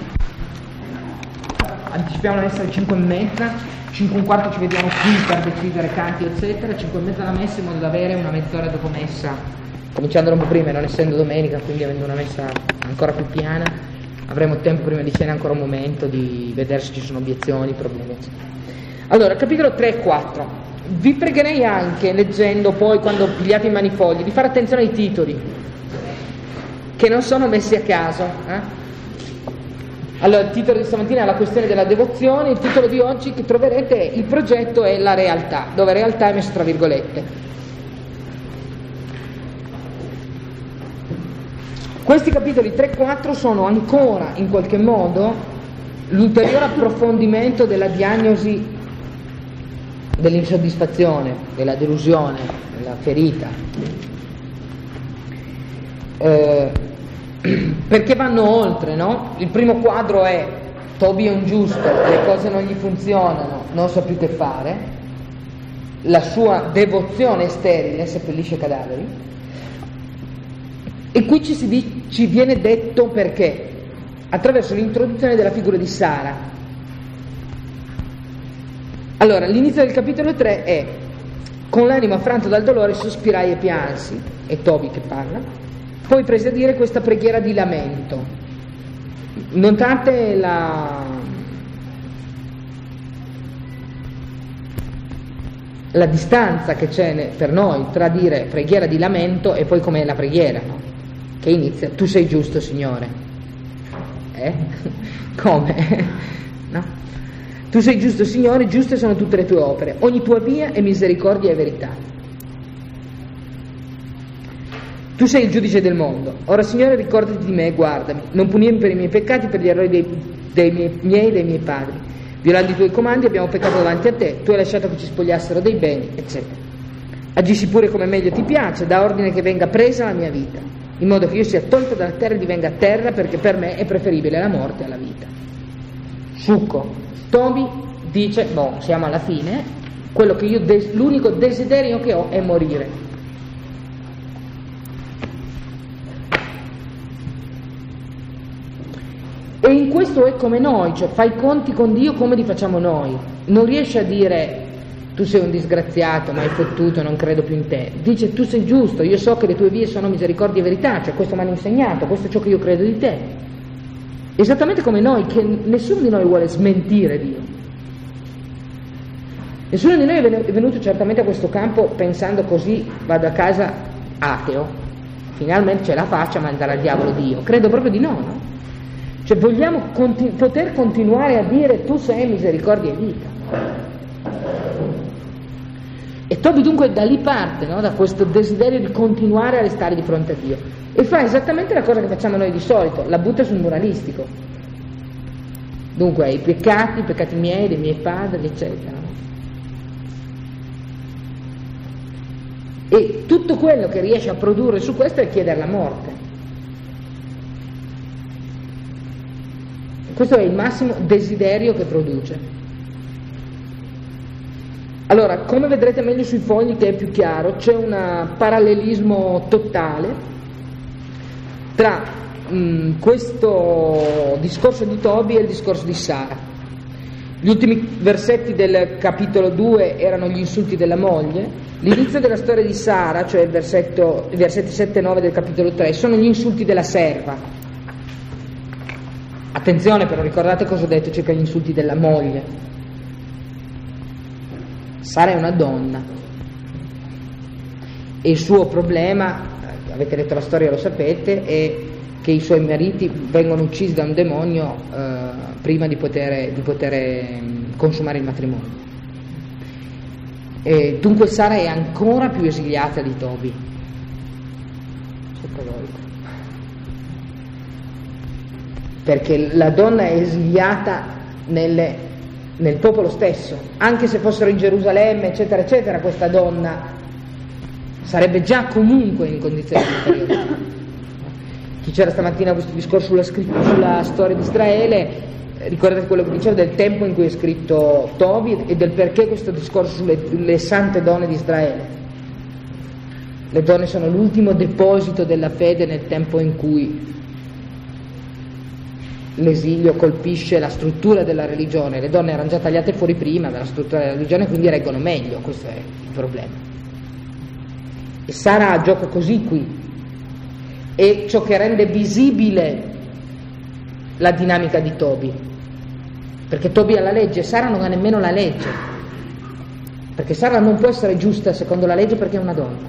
Anticipiamo la messa alle cinque e mezza, cinque e un quarto ci vediamo qui per decidere canti eccetera, cinque e mezza la messa in modo da avere una mezz'ora dopo messa, cominciando un po' prima, non essendo domenica, quindi avendo una messa ancora più piana, avremo tempo prima di cena ancora un momento di vedere se ci sono obiezioni, problemi eccetera. Allora, capitolo tre e quattro, vi pregherei anche, leggendo poi quando pigliate i manifogli, di fare attenzione ai titoli, che non sono messi a caso, eh? Allora, il titolo di stamattina è la questione della devozione, il titolo di oggi che troverete è il progetto è la realtà, dove realtà è messo tra virgolette. Questi capitoli tre e quattro sono ancora in qualche modo l'ulteriore approfondimento della diagnosi dell'insoddisfazione, della delusione, della ferita. Eh, perché vanno oltre, no? Il primo quadro è Toby è un giusto, le cose non gli funzionano, non sa più che fare, la sua devozione è sterile, seppellisce cadaveri, e qui ci, si di, ci viene detto perché, attraverso l'introduzione della figura di Sara. Allora, l'inizio del capitolo tre è con l'animo affranto dal dolore sospirai e piansi, è Toby che parla. Poi prese a dire questa preghiera di lamento. Notate la, la distanza che c'è per noi tra dire preghiera di lamento e poi com'è la preghiera, no? Che inizia, tu sei giusto Signore. Eh? Come? No? Tu sei giusto Signore, giuste sono tutte le tue opere, ogni tua via è misericordia e verità. Tu sei il giudice del mondo, ora Signore ricordati di me e guardami, non punirmi per i miei peccati, per gli errori dei, dei miei, miei e dei miei padri. Violando i tuoi comandi abbiamo peccato davanti a te, tu hai lasciato che ci spogliassero dei beni, eccetera. Agisci pure come meglio ti piace, da ordine che venga presa la mia vita, in modo che io sia tolto dalla terra e divenga terra, perché per me è preferibile la morte alla vita. Succo. Toby dice, boh, siamo alla fine, quello che io des- l'unico desiderio che ho è morire. E in questo è come noi, cioè fai i conti con Dio come li facciamo noi. Non riesce a dire tu sei un disgraziato, ma hai fottuto, non credo più in te. Dice tu sei giusto, io so che le tue vie sono misericordia e verità, cioè questo mi hanno insegnato, questo è ciò che io credo di te. Esattamente come noi, che nessuno di noi vuole smentire Dio. Nessuno di noi è venuto certamente a questo campo pensando così vado a casa ateo, finalmente ce la faccio a mandare al diavolo Dio. Credo proprio di no, no? Cioè vogliamo continu- poter continuare a dire tu sei misericordia e vita. E Toby dunque da lì parte, no? Da questo desiderio di continuare a restare di fronte a Dio, e fa esattamente la cosa che facciamo noi di solito, la butta sul moralistico. Dunque i peccati, i peccati miei, dei miei padri, eccetera, no? E tutto quello che riesce a produrre su questo è chiedere la morte. Questo è il massimo desiderio che produce. Allora, come vedrete meglio sui fogli, che è più chiaro, c'è un parallelismo totale tra mh, questo discorso di Tobi e il discorso di Sara. Gli ultimi versetti del capitolo due erano gli insulti della moglie, l'inizio della storia di Sara, cioè il versetto, i versetti sette e nove del capitolo tre, sono gli insulti della serva. Attenzione però, ricordate cosa ho detto circa gli insulti della moglie. Sara è una donna e il suo problema, avete letto la storia, lo sapete, è che i suoi mariti vengono uccisi da un demonio eh, prima di poter, di poter consumare il matrimonio. E dunque Sara è ancora più esiliata di Tobi. Perché la donna è esiliata nelle, nel popolo stesso, anche se fossero in Gerusalemme, eccetera, eccetera, questa donna sarebbe già comunque in condizioni inferiori. Chi c'era stamattina questo discorso sulla, sulla storia di Israele, ricordate quello che dicevo del tempo in cui è scritto Tobi e del perché questo discorso sulle le sante donne di Israele. Le donne sono l'ultimo deposito della fede nel tempo in cui l'esilio colpisce la struttura della religione. Le donne erano già tagliate fuori prima dalla struttura della religione, quindi reggono meglio. Questo è il problema. E Sara gioca così qui, e ciò che rende visibile la dinamica di Tobi, perché Tobi ha la legge, Sara non ha nemmeno la legge, perché Sara non può essere giusta secondo la legge perché è una donna,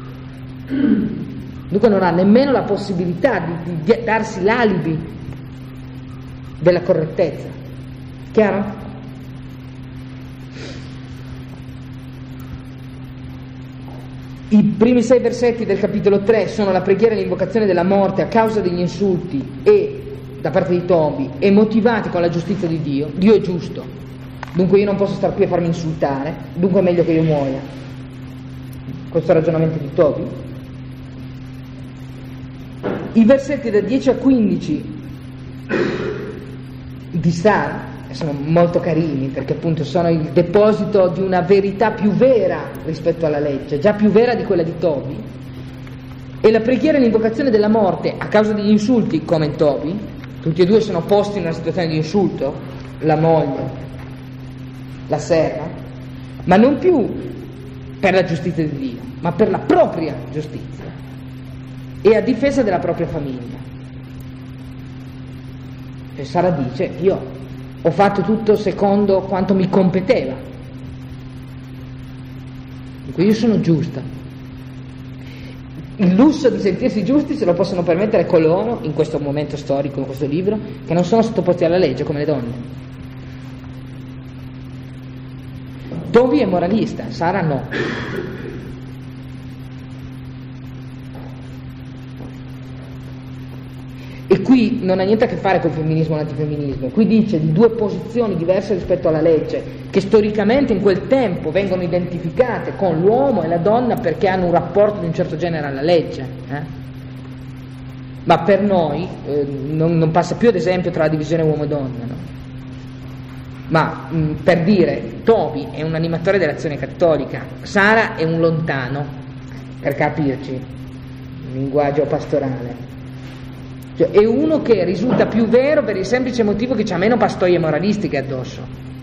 dunque non ha nemmeno la possibilità di, di darsi l'alibi della correttezza. Chiaro? I primi sei versetti del capitolo tre sono la preghiera e l'invocazione della morte a causa degli insulti e da parte di Tobi, e motivati con la giustizia di Dio. Dio è giusto, dunque io non posso star qui a farmi insultare, dunque è meglio che io muoia. Questo è il ragionamento di Tobi. I versetti da dieci a quindici di Sara sono molto carini, perché appunto sono il deposito di una verità più vera rispetto alla legge, già più vera di quella di Tobi, e la preghiera e l'invocazione della morte a causa degli insulti, come in Tobi. Tutti e due sono posti in una situazione di insulto, la moglie, la serva, ma non più per la giustizia di Dio, ma per la propria giustizia e a difesa della propria famiglia. E Sara dice: io ho fatto tutto secondo quanto mi competeva, dunque io sono giusta. Il lusso di sentirsi giusti se lo possono permettere coloro, in questo momento storico, in questo libro, che non sono sottoposti alla legge come le donne. Tobi è moralista, Sara no. E qui non ha niente a che fare col femminismo o l'antifemminismo, qui dice di due posizioni diverse rispetto alla legge, che storicamente in quel tempo vengono identificate con l'uomo e la donna perché hanno un rapporto di un certo genere alla legge, eh? Ma per noi eh, non, non passa più ad esempio tra la divisione uomo e donna, no? Ma mh, per dire, Tobi è un animatore dell'Azione Cattolica, Sara è un lontano, per capirci, in linguaggio pastorale. Cioè, è uno che risulta più vero per il semplice motivo che c'ha meno pastoie moralistiche addosso.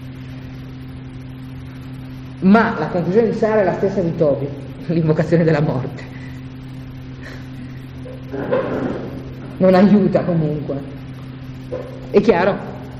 Ma la conclusione di Sara è la stessa di Tobi, l'invocazione della morte. Non aiuta comunque. È chiaro?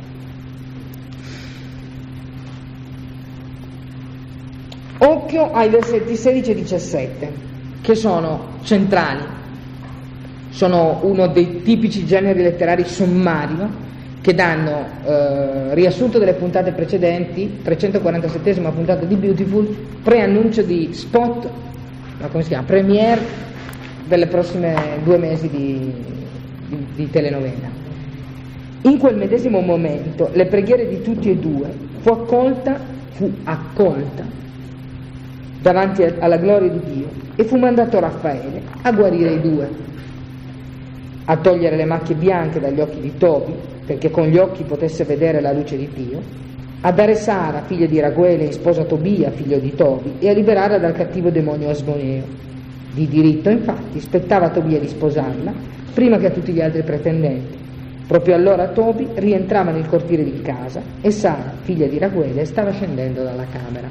Occhio ai versetti sedici e diciassette, che sono centrali. Sono uno dei tipici generi letterari sommario che danno eh, riassunto delle puntate precedenti, trecentoquarantasettesima puntata di Beautiful, preannuncio di spot, no, come si chiama, premiere delle prossime due mesi di, di, di telenovela. In quel medesimo momento le preghiere di tutti e due fu accolta, fu accolta davanti alla gloria di Dio, e fu mandato Raffaele a guarire i due, a togliere le macchie bianche dagli occhi di Tobi, perché con gli occhi potesse vedere la luce di Dio, a dare Sara, figlia di Raguele, in sposa Tobia, figlio di Tobi, e a liberarla dal cattivo demonio Asmoneo. Di diritto, infatti, spettava a Tobia di sposarla, prima che a tutti gli altri pretendenti. Proprio allora Tobi rientrava nel cortile di casa e Sara, figlia di Raguele, stava scendendo dalla camera.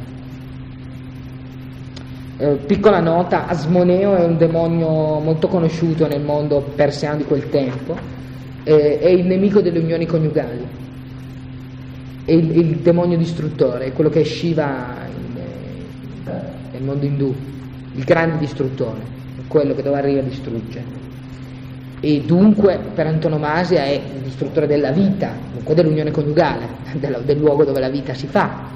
Eh, piccola nota, Asmoneo è un demonio molto conosciuto nel mondo persiano di quel tempo, eh, è il nemico delle unioni coniugali, è il, il demonio distruttore, è quello che è Shiva in, nel mondo indù, il grande distruttore, è quello che dove arriva distrugge. E dunque per antonomasia è il distruttore della vita, dunque dell'unione coniugale, del, del luogo dove la vita si fa.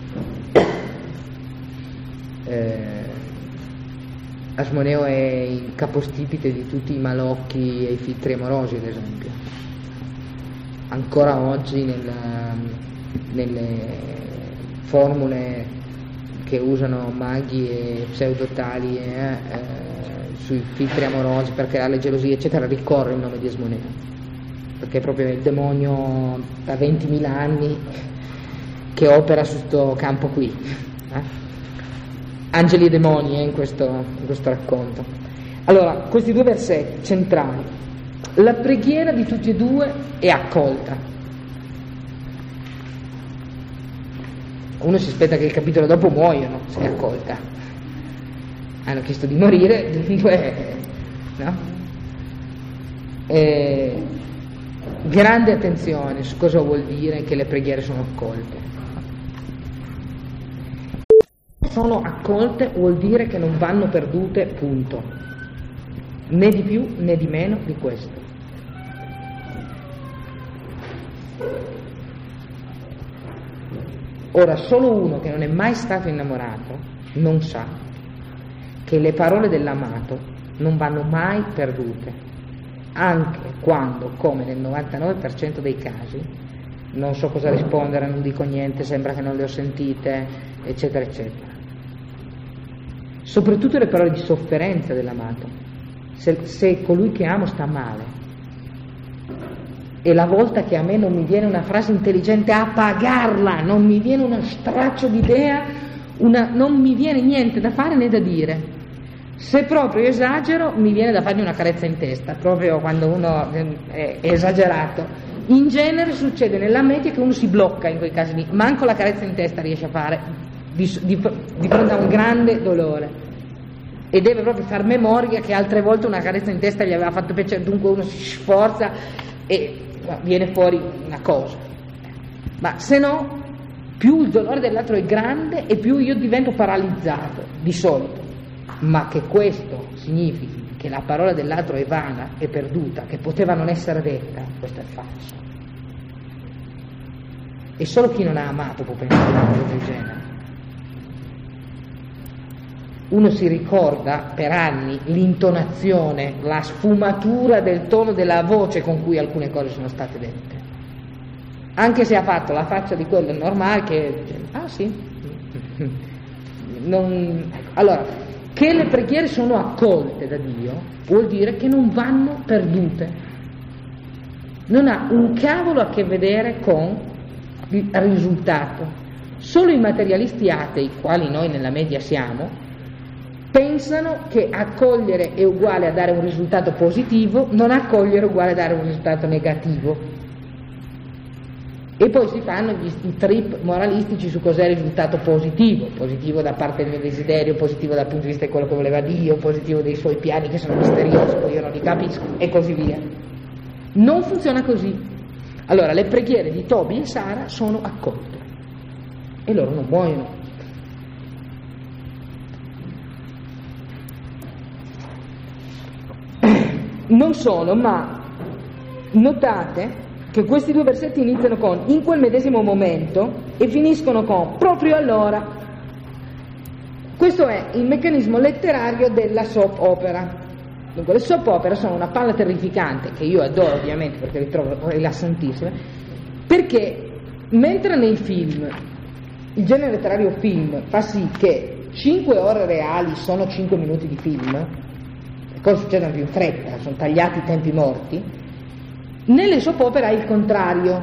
Eh, Asmoneo è il capostipite di tutti i malocchi e i filtri amorosi, ad esempio. Ancora oggi nel, nelle formule che usano maghi e pseudotali eh, eh, sui filtri amorosi per creare le gelosie eccetera, ricorre il nome di Asmoneo, perché è proprio il demonio da ventimila anni che opera su questo campo qui, eh? Angeli e demoni eh, in, questo, in questo racconto. Allora, questi due versetti centrali, la preghiera di tutti e due è accolta. Uno si aspetta che il capitolo dopo muoiono se è accolta. Hanno chiesto di morire, dunque, no? E grande attenzione su cosa vuol dire che le preghiere sono accolte. Sono accolte vuol dire che non vanno perdute, punto. Né di più né di meno di questo. Ora, solo uno che non è mai stato innamorato non sa che le parole dell'amato non vanno mai perdute, anche quando, come nel novantanove per cento dei casi, non so cosa rispondere, non dico niente, sembra che non le ho sentite, eccetera, eccetera. Soprattutto le parole di sofferenza dell'amato. Se, se colui che amo sta male, e la volta che a me non mi viene una frase intelligente a pagarla, non mi viene uno straccio d'idea, una, non mi viene niente da fare né da dire. Se proprio esagero, mi viene da fargli una carezza in testa, proprio quando uno è esagerato. In genere succede nella media che uno si blocca in quei casi lì, manco la carezza in testa riesce a fare di, di, di fronte a un grande dolore, e deve proprio far memoria che altre volte una carezza in testa gli aveva fatto piacere, dunque uno si sforza e viene fuori una cosa. Ma se no, più il dolore dell'altro è grande e più io divento paralizzato, di solito. Ma che questo significhi che la parola dell'altro è vana, è perduta, che poteva non essere detta, questo è falso. E solo chi non ha amato può pensare una cosa del genere. Uno si ricorda per anni l'intonazione, la sfumatura del tono della voce con cui alcune cose sono state dette, anche se ha fatto la faccia di quello normale che ah sì non... Allora, che le preghiere sono accolte da Dio vuol dire che non vanno perdute, non ha un cavolo a che vedere con il risultato. Solo i materialisti atei, quali noi nella media siamo, pensano che accogliere è uguale a dare un risultato positivo, non accogliere è uguale a dare un risultato negativo. E poi si fanno gli, i trip moralistici su cos'è il risultato positivo, positivo da parte del mio desiderio, positivo dal punto di vista di quello che voleva Dio, positivo dei suoi piani che sono misteriosi, poi io non li capisco, e così via. Non funziona così. Allora, le preghiere di Tobi e Sara sono accolte e loro non muoiono. Non solo, ma notate che questi due versetti iniziano con in quel medesimo momento e finiscono con proprio allora. Questo è il meccanismo letterario della soap opera. Dunque le soap opera sono una palla terrificante, che io adoro ovviamente perché le trovo rilassantissime, perché mentre nei film il genere letterario film fa sì che cinque ore reali sono cinque minuti di film, le cose succedono più in fretta, sono tagliati i tempi morti. Nelle soap opera è il contrario,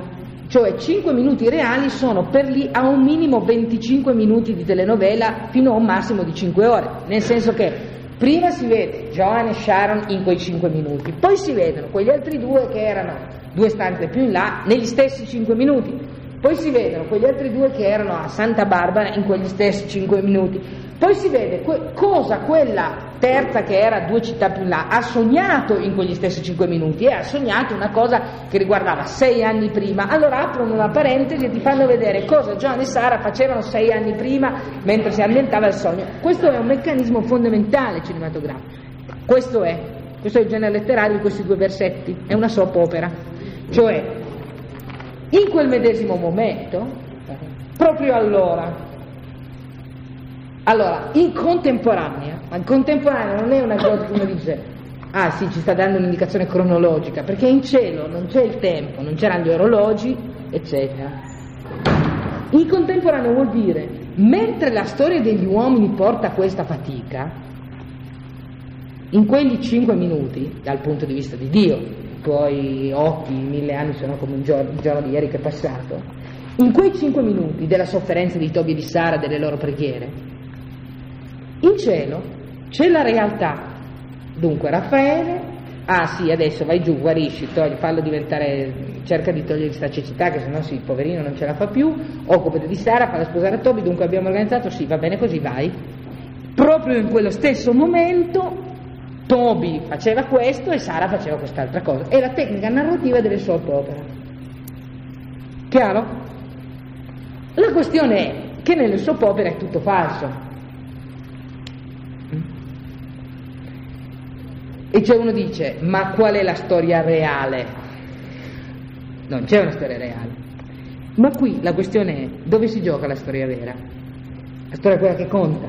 cioè cinque minuti reali sono per lì a un minimo venticinque minuti di telenovela fino a un massimo di cinque ore, nel senso che prima si vede Joan e Sharon in quei cinque minuti, poi si vedono quegli altri due che erano due stanze più in là negli stessi cinque minuti, poi si vedono quegli altri due che erano a Santa Barbara in quegli stessi cinque minuti, poi si vede que- cosa quella terza che era due città più in là ha sognato in quegli stessi cinque minuti, e ha sognato una cosa che riguardava sei anni prima. Allora aprono una parentesi e ti fanno vedere cosa Joan e Sara facevano sei anni prima mentre si ambientava il sogno. Questo è un meccanismo fondamentale cinematografico, questo è questo è il genere letterario di questi due versetti, è una soap opera, cioè in quel medesimo momento, proprio allora Allora, in contemporanea, ma in contemporanea non è una cosa che uno dice, ah sì, ci sta dando un'indicazione cronologica, perché in cielo non c'è il tempo, non c'erano gli orologi, eccetera. In contemporanea vuol dire, mentre la storia degli uomini porta questa fatica, in quegli cinque minuti, dal punto di vista di Dio, i tuoi occhi, mille anni sono come un giorno, il giorno di ieri che è passato, in quei cinque minuti della sofferenza di Tobi e di Sara, delle loro preghiere, in cielo c'è la realtà. Dunque Raffaele, ah sì, adesso vai giù, guarisci, togli, fallo diventare, cerca di togliere questa cecità che sennò sì, il poverino non ce la fa più, occupati di Sara, falla sposare a Tobi, dunque abbiamo organizzato, sì, va bene così, vai. Proprio in quello stesso momento Tobi faceva questo e Sara faceva quest'altra cosa. È la tecnica narrativa delle soap opera. Chiaro? La questione è che nelle soap opera è tutto falso. E c'è uno dice, ma qual è la storia reale? Non c'è una storia reale. Ma qui la questione è, dove si gioca la storia vera? La storia è quella che conta.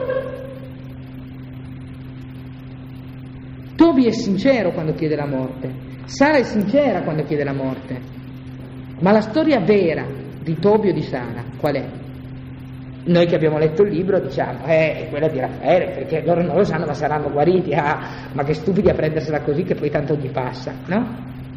Tobi è sincero quando chiede la morte, Sara è sincera quando chiede la morte, ma la storia vera di Tobi o di Sara qual è? Noi che abbiamo letto il libro diciamo, eh, è quella di Raffaele, perché loro non lo sanno ma saranno guariti, ah, ma che stupidi a prendersela così che poi tanto gli passa, no?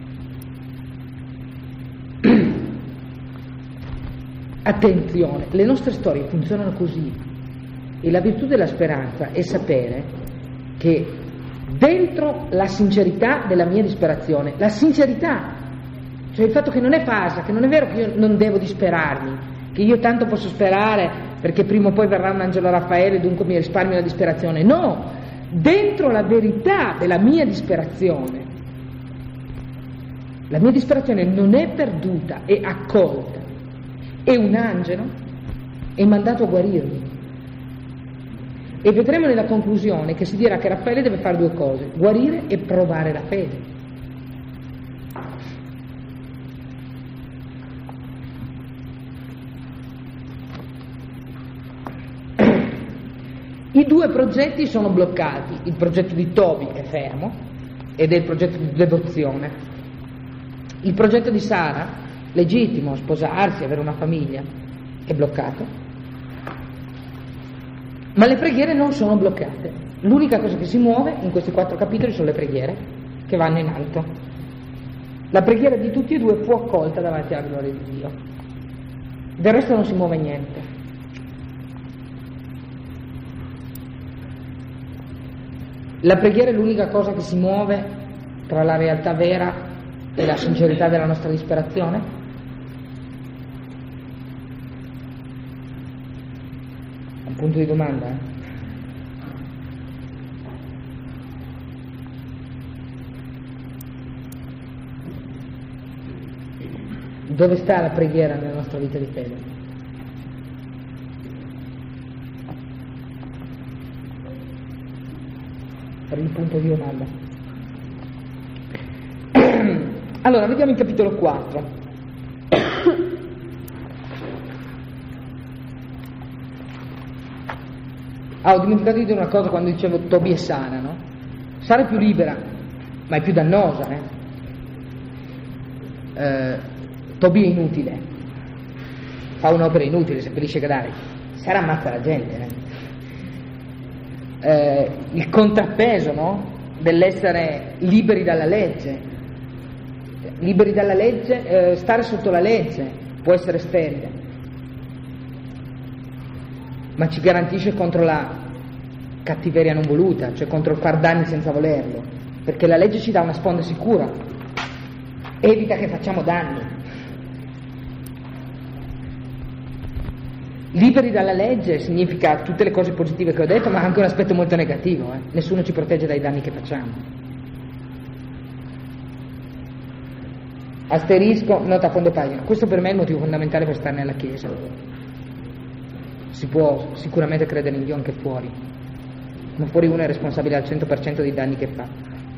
Attenzione, le nostre storie funzionano così, e la virtù della speranza è sapere che dentro la sincerità della mia disperazione, la sincerità, cioè il fatto che non è falsa, che non è vero che io non devo disperarmi, che io tanto posso sperare perché prima o poi verrà un angelo Raffaele e dunque mi risparmio la disperazione. No, dentro la verità della mia disperazione, la mia disperazione non è perduta, è accolta, e un angelo è mandato a guarirmi. E vedremo nella conclusione che si dirà che Raffaele deve fare due cose, guarire e provare la fede. I due progetti sono bloccati, il progetto di Tobi è fermo ed è il progetto di devozione. Il progetto di Sara, legittimo, sposarsi, avere una famiglia, è bloccato, ma le preghiere non sono bloccate. L'unica cosa che si muove in questi quattro capitoli sono le preghiere che vanno in alto. La preghiera di tutti e due fu accolta davanti alla gloria di Dio, del resto non si muove niente. La preghiera è l'unica cosa che si muove tra la realtà vera e la sincerità della nostra disperazione? Un punto di domanda, eh? Dove sta la preghiera nella nostra vita di fede? Per il punto di domanda. Allora, vediamo il capitolo quattro. Ah, ho dimenticato di dire una cosa quando dicevo Tobi e Sara, no? Sara è più libera, ma è più dannosa, eh? Eh, Tobi è inutile, fa un'opera inutile, seppellisce cadaveri. Sara ammazza la gente, eh? Eh, il contrappeso, no? Dell'essere liberi dalla legge liberi dalla legge, eh, stare sotto la legge può essere sterile, ma ci garantisce contro la cattiveria non voluta, cioè contro il far danni senza volerlo, perché la legge ci dà una sponda sicura, evita che facciamo danni. Liberi dalla legge significa tutte le cose positive che ho detto, ma anche un aspetto molto negativo, eh? Nessuno ci protegge dai danni che facciamo. Asterisco, nota a fondo pagina. Questo per me è il motivo fondamentale per stare nella Chiesa. Si può sicuramente credere in Dio anche fuori, ma fuori uno è responsabile al cento per cento dei danni che fa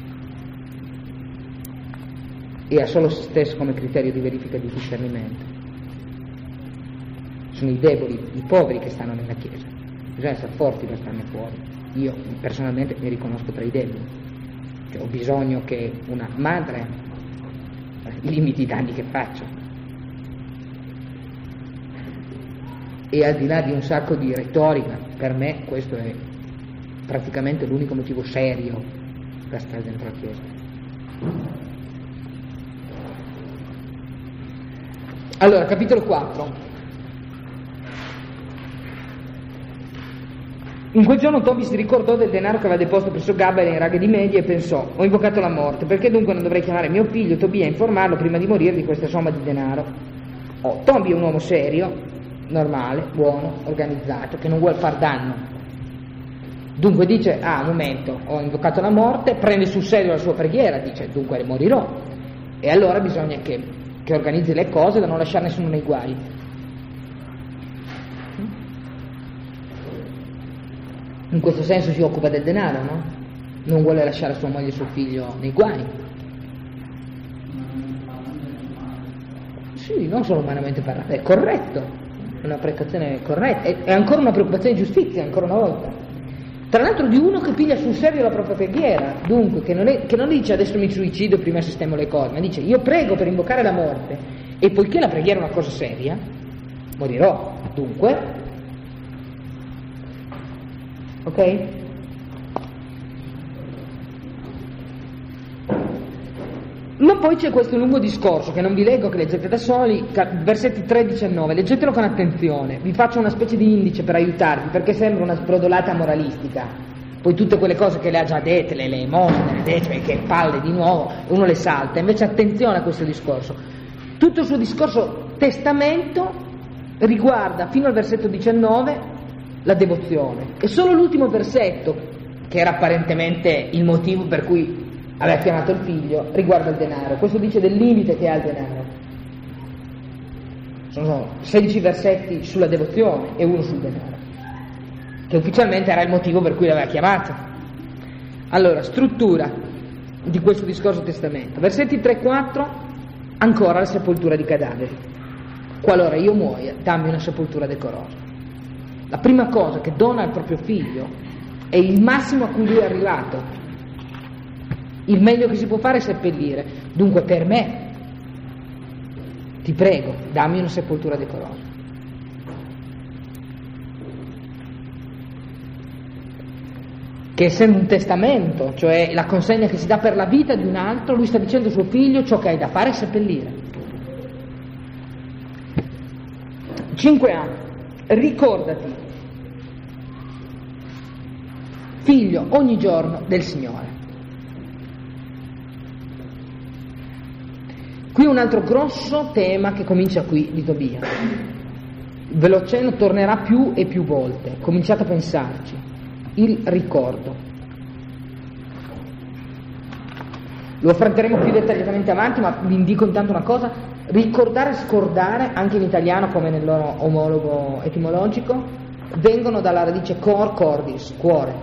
e ha solo se stesso come criterio di verifica e di discernimento. Sono i deboli, i poveri che stanno nella Chiesa, bisogna essere forti per starne fuori. Io personalmente mi riconosco tra i deboli, cioè, ho bisogno che una madre limiti i danni che faccio, e al di là di un sacco di retorica, per me questo è praticamente l'unico motivo serio per stare dentro la Chiesa. Allora, capitolo quattro. In quel giorno Tobi si ricordò del denaro che aveva deposto presso Gabbele in raghe di medie e pensò: ho invocato la morte, perché dunque non dovrei chiamare mio figlio Tobia e informarlo prima di morire di questa somma di denaro? Oh, Tobi è un uomo serio, normale, buono, organizzato, che non vuole far danno. Dunque dice: ah, un momento, ho invocato la morte, prende sul serio la sua preghiera, dice: dunque morirò. E allora bisogna che, che organizzi le cose da non lasciare nessuno nei guai. In questo senso si occupa del denaro, no? Non vuole lasciare sua moglie e suo figlio nei guai. Sì, non solo umanamente parlando, è corretto, è una precauzione corretta, è, è ancora una preoccupazione di giustizia, ancora una volta. Tra l'altro di uno che piglia sul serio la propria preghiera, dunque, che non, è, che non dice adesso mi suicido prima sistemo le cose, ma dice io prego per invocare la morte e poiché la preghiera è una cosa seria, morirò, dunque... Ok? Ma poi c'è questo lungo discorso che non vi leggo, che leggete da soli, versetti tre diciannove, leggetelo con attenzione, vi faccio una specie di indice per aiutarvi, perché sembra una sbrodolata moralistica, poi tutte quelle cose che le ha già dette, le, le mostre, le dette, che palle di nuovo, uno le salta, invece attenzione a questo discorso. Tutto il suo discorso testamento riguarda fino al versetto diciannove la devozione, e solo l'ultimo versetto, che era apparentemente il motivo per cui aveva chiamato il figlio, riguarda il denaro. Questo dice del limite che ha il denaro. Sono sedici versetti sulla devozione e uno sul denaro, che ufficialmente era il motivo per cui l'aveva chiamato. Allora, struttura di questo discorso testamento. Versetti tre quattro, ancora la sepoltura di cadaveri. Qualora io muoia, dammi una sepoltura decorosa. La prima cosa che dona al proprio figlio è il massimo a cui lui è arrivato. Il meglio che si può fare è seppellire. Dunque per me, ti prego, dammi una sepoltura decorosa. Che essendo un testamento, cioè la consegna che si dà per la vita di un altro, lui sta dicendo a suo figlio: ciò che hai da fare è seppellire. cinque A. Ricordati, figlio, ogni giorno del Signore. Qui un altro grosso tema che comincia qui di Tobia. Ve lo accenno, tornerà più e più volte. Cominciate a pensarci. Il ricordo. Lo affronteremo più dettagliatamente avanti, ma vi indico intanto una cosa. Ricordare e scordare, anche in italiano come nel loro omologo etimologico, vengono dalla radice cor cordis, cuore.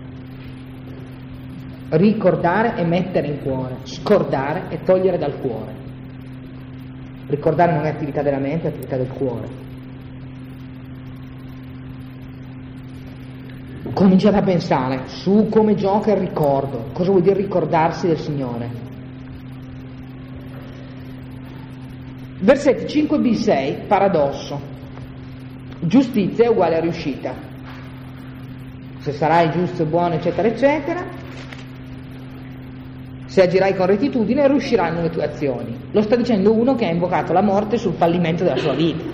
Ricordare e mettere in cuore, scordare e togliere dal cuore. Ricordare non è attività della mente, è attività del cuore. Cominciate a pensare su come gioca il ricordo, cosa vuol dire ricordarsi del Signore. Versetti cinque B sei, paradosso. Giustizia è uguale a riuscita. Se sarai giusto e buono, eccetera, eccetera, se agirai con rettitudine riusciranno le tue azioni. Lo sta dicendo uno che ha invocato la morte sul fallimento della sua vita.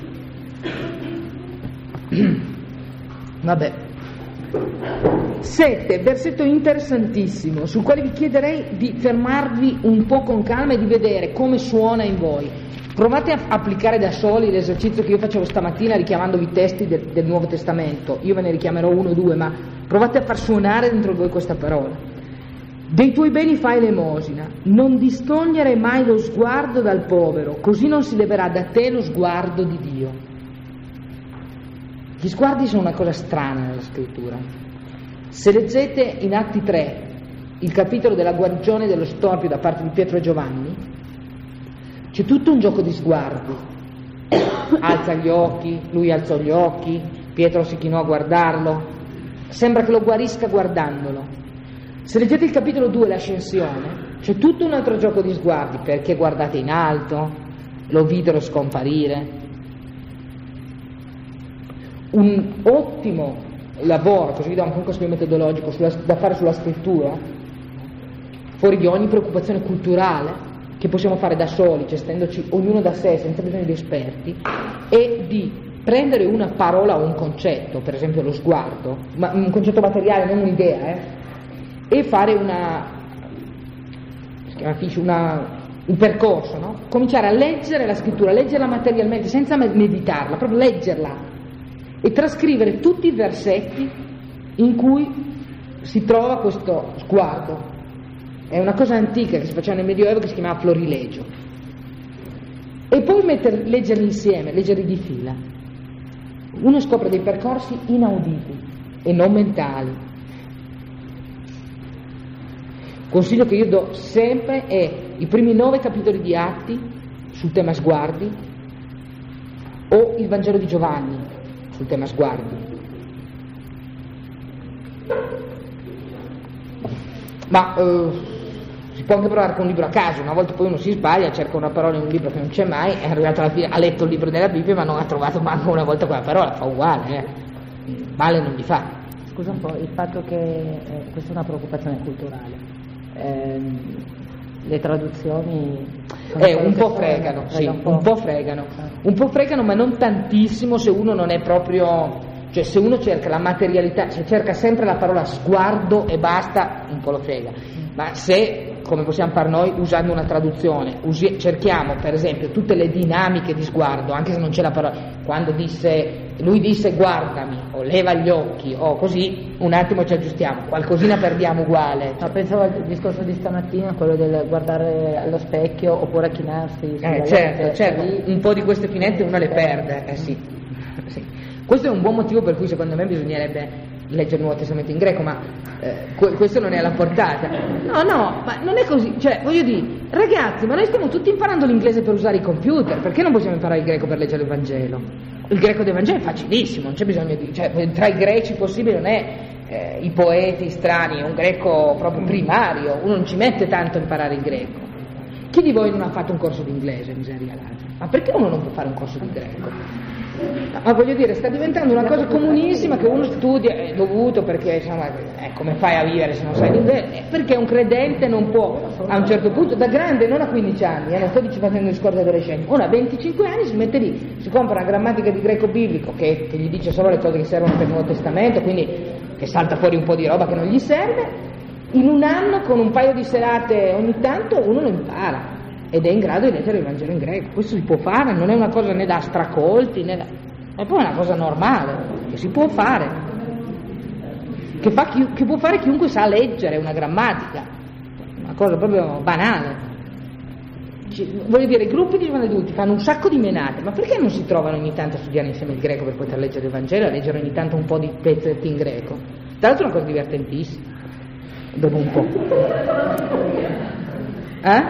Vabbè. Sette, versetto interessantissimo, sul quale vi chiederei di fermarvi un po' con calma e di vedere come suona in voi. Provate a applicare da soli l'esercizio che io facevo stamattina richiamandovi i testi del, del Nuovo Testamento. Io ve ne richiamerò uno o due, ma provate a far suonare dentro voi questa parola. Dei tuoi beni fai elemosina, non distogliere mai lo sguardo dal povero, così non si leverà da te lo sguardo di Dio. Gli sguardi sono una cosa strana nella scrittura. Se leggete in Atti tre il capitolo della guarigione dello storpio da parte di Pietro e Giovanni, c'è tutto un gioco di sguardi. Alza gli occhi, lui alzò gli occhi, Pietro si chinò a guardarlo, sembra che lo guarisca guardandolo. Se leggete il capitolo due, l'ascensione, c'è tutto un altro gioco di sguardi, perché guardate in alto, lo videro scomparire. Un ottimo lavoro, così da un punto metodologico, sulla, da fare sulla scrittura, fuori di ogni preoccupazione culturale, che possiamo fare da soli, gestendoci ognuno da sé, senza bisogno di esperti, e di prendere una parola o un concetto, per esempio lo sguardo, ma un concetto materiale, non un'idea, eh, e fare una, si chiama una, un percorso, no? Cominciare a leggere la scrittura, leggerla materialmente, senza meditarla, proprio leggerla, e trascrivere tutti i versetti in cui si trova questo sguardo. È una cosa antica che si faceva nel Medioevo, che si chiamava florilegio. E poi metter, leggerli insieme, leggerli di fila. Uno scopre dei percorsi inauditi e non mentali. Consiglio che io do sempre è i primi nove capitoli di Atti sul tema sguardi, o il Vangelo di Giovanni sul tema sguardi. Ma eh, si può anche provare con un libro a caso. Una volta poi uno si sbaglia, cerca una parola in un libro che non c'è mai, è arrivato alla fine, ha letto il libro della Bibbia ma non ha trovato manco una volta quella parola. Fa uguale, eh. Male non gli fa. Scusa un po', il fatto che eh, questa è una preoccupazione culturale, eh, le traduzioni eh, un po' fregano, sì, un po'. un po' fregano un po' fregano, ma non tantissimo se uno non è proprio, cioè se uno cerca la materialità, se cerca sempre la parola sguardo e basta, un po' lo frega. Ma se, come possiamo fare noi usando una traduzione, usi, cerchiamo per esempio tutte le dinamiche di sguardo, anche se non c'è la parola, quando disse, lui disse guardami o leva gli occhi o così, un attimo ci aggiustiamo, qualcosina perdiamo uguale. Ma pensavo al discorso di stamattina, quello del guardare allo specchio oppure chinarsi. Eh, certo, certo, lì, un po' di queste finette uno le perde, eh sì. sì. Questo è un buon motivo per cui secondo me bisognerebbe leggere il Nuovo Testamento in greco, ma eh, que- questo non è alla portata. No, no, ma non è così, cioè voglio dire, ragazzi, ma noi stiamo tutti imparando l'inglese per usare i computer, perché non possiamo imparare il greco per leggere il Vangelo? Il greco del Vangelo è facilissimo, non c'è bisogno di, cioè tra i greci possibili non è eh, i poeti strani, è un greco proprio primario, uno non ci mette tanto a imparare il greco. Chi di voi non ha fatto un corso di inglese, miseria l'altra? Ma perché uno non può fare un corso di greco? Ma voglio dire, sta diventando una cosa comunissima che uno studia, è dovuto perché insomma, eh, come fai a vivere se non sai l'inglese? Perché un credente non può, a un certo punto, da grande, non a quindici anni, eh, non sto facendo un discorso adolescente, uno a venticinque anni si mette lì, si compra una grammatica di greco biblico che, che gli dice solo le cose che servono per il Nuovo Testamento, quindi che salta fuori un po' di roba che non gli serve, in un anno con un paio di serate ogni tanto uno lo impara. Ed è in grado di leggere il Vangelo in greco. Questo si può fare, non è una cosa né da stracolti, né da... è poi una cosa normale, che si può fare, che, fa chi... che può fare chiunque sa leggere una grammatica, una cosa proprio banale. Ci... voglio dire, i gruppi di giovani adulti fanno un sacco di menate, ma perché non si trovano ogni tanto a studiare insieme il greco per poter leggere il Vangelo e leggere ogni tanto un po' di pezzetti in greco? Tra l'altro è una cosa divertentissima, dopo un po'. Eh?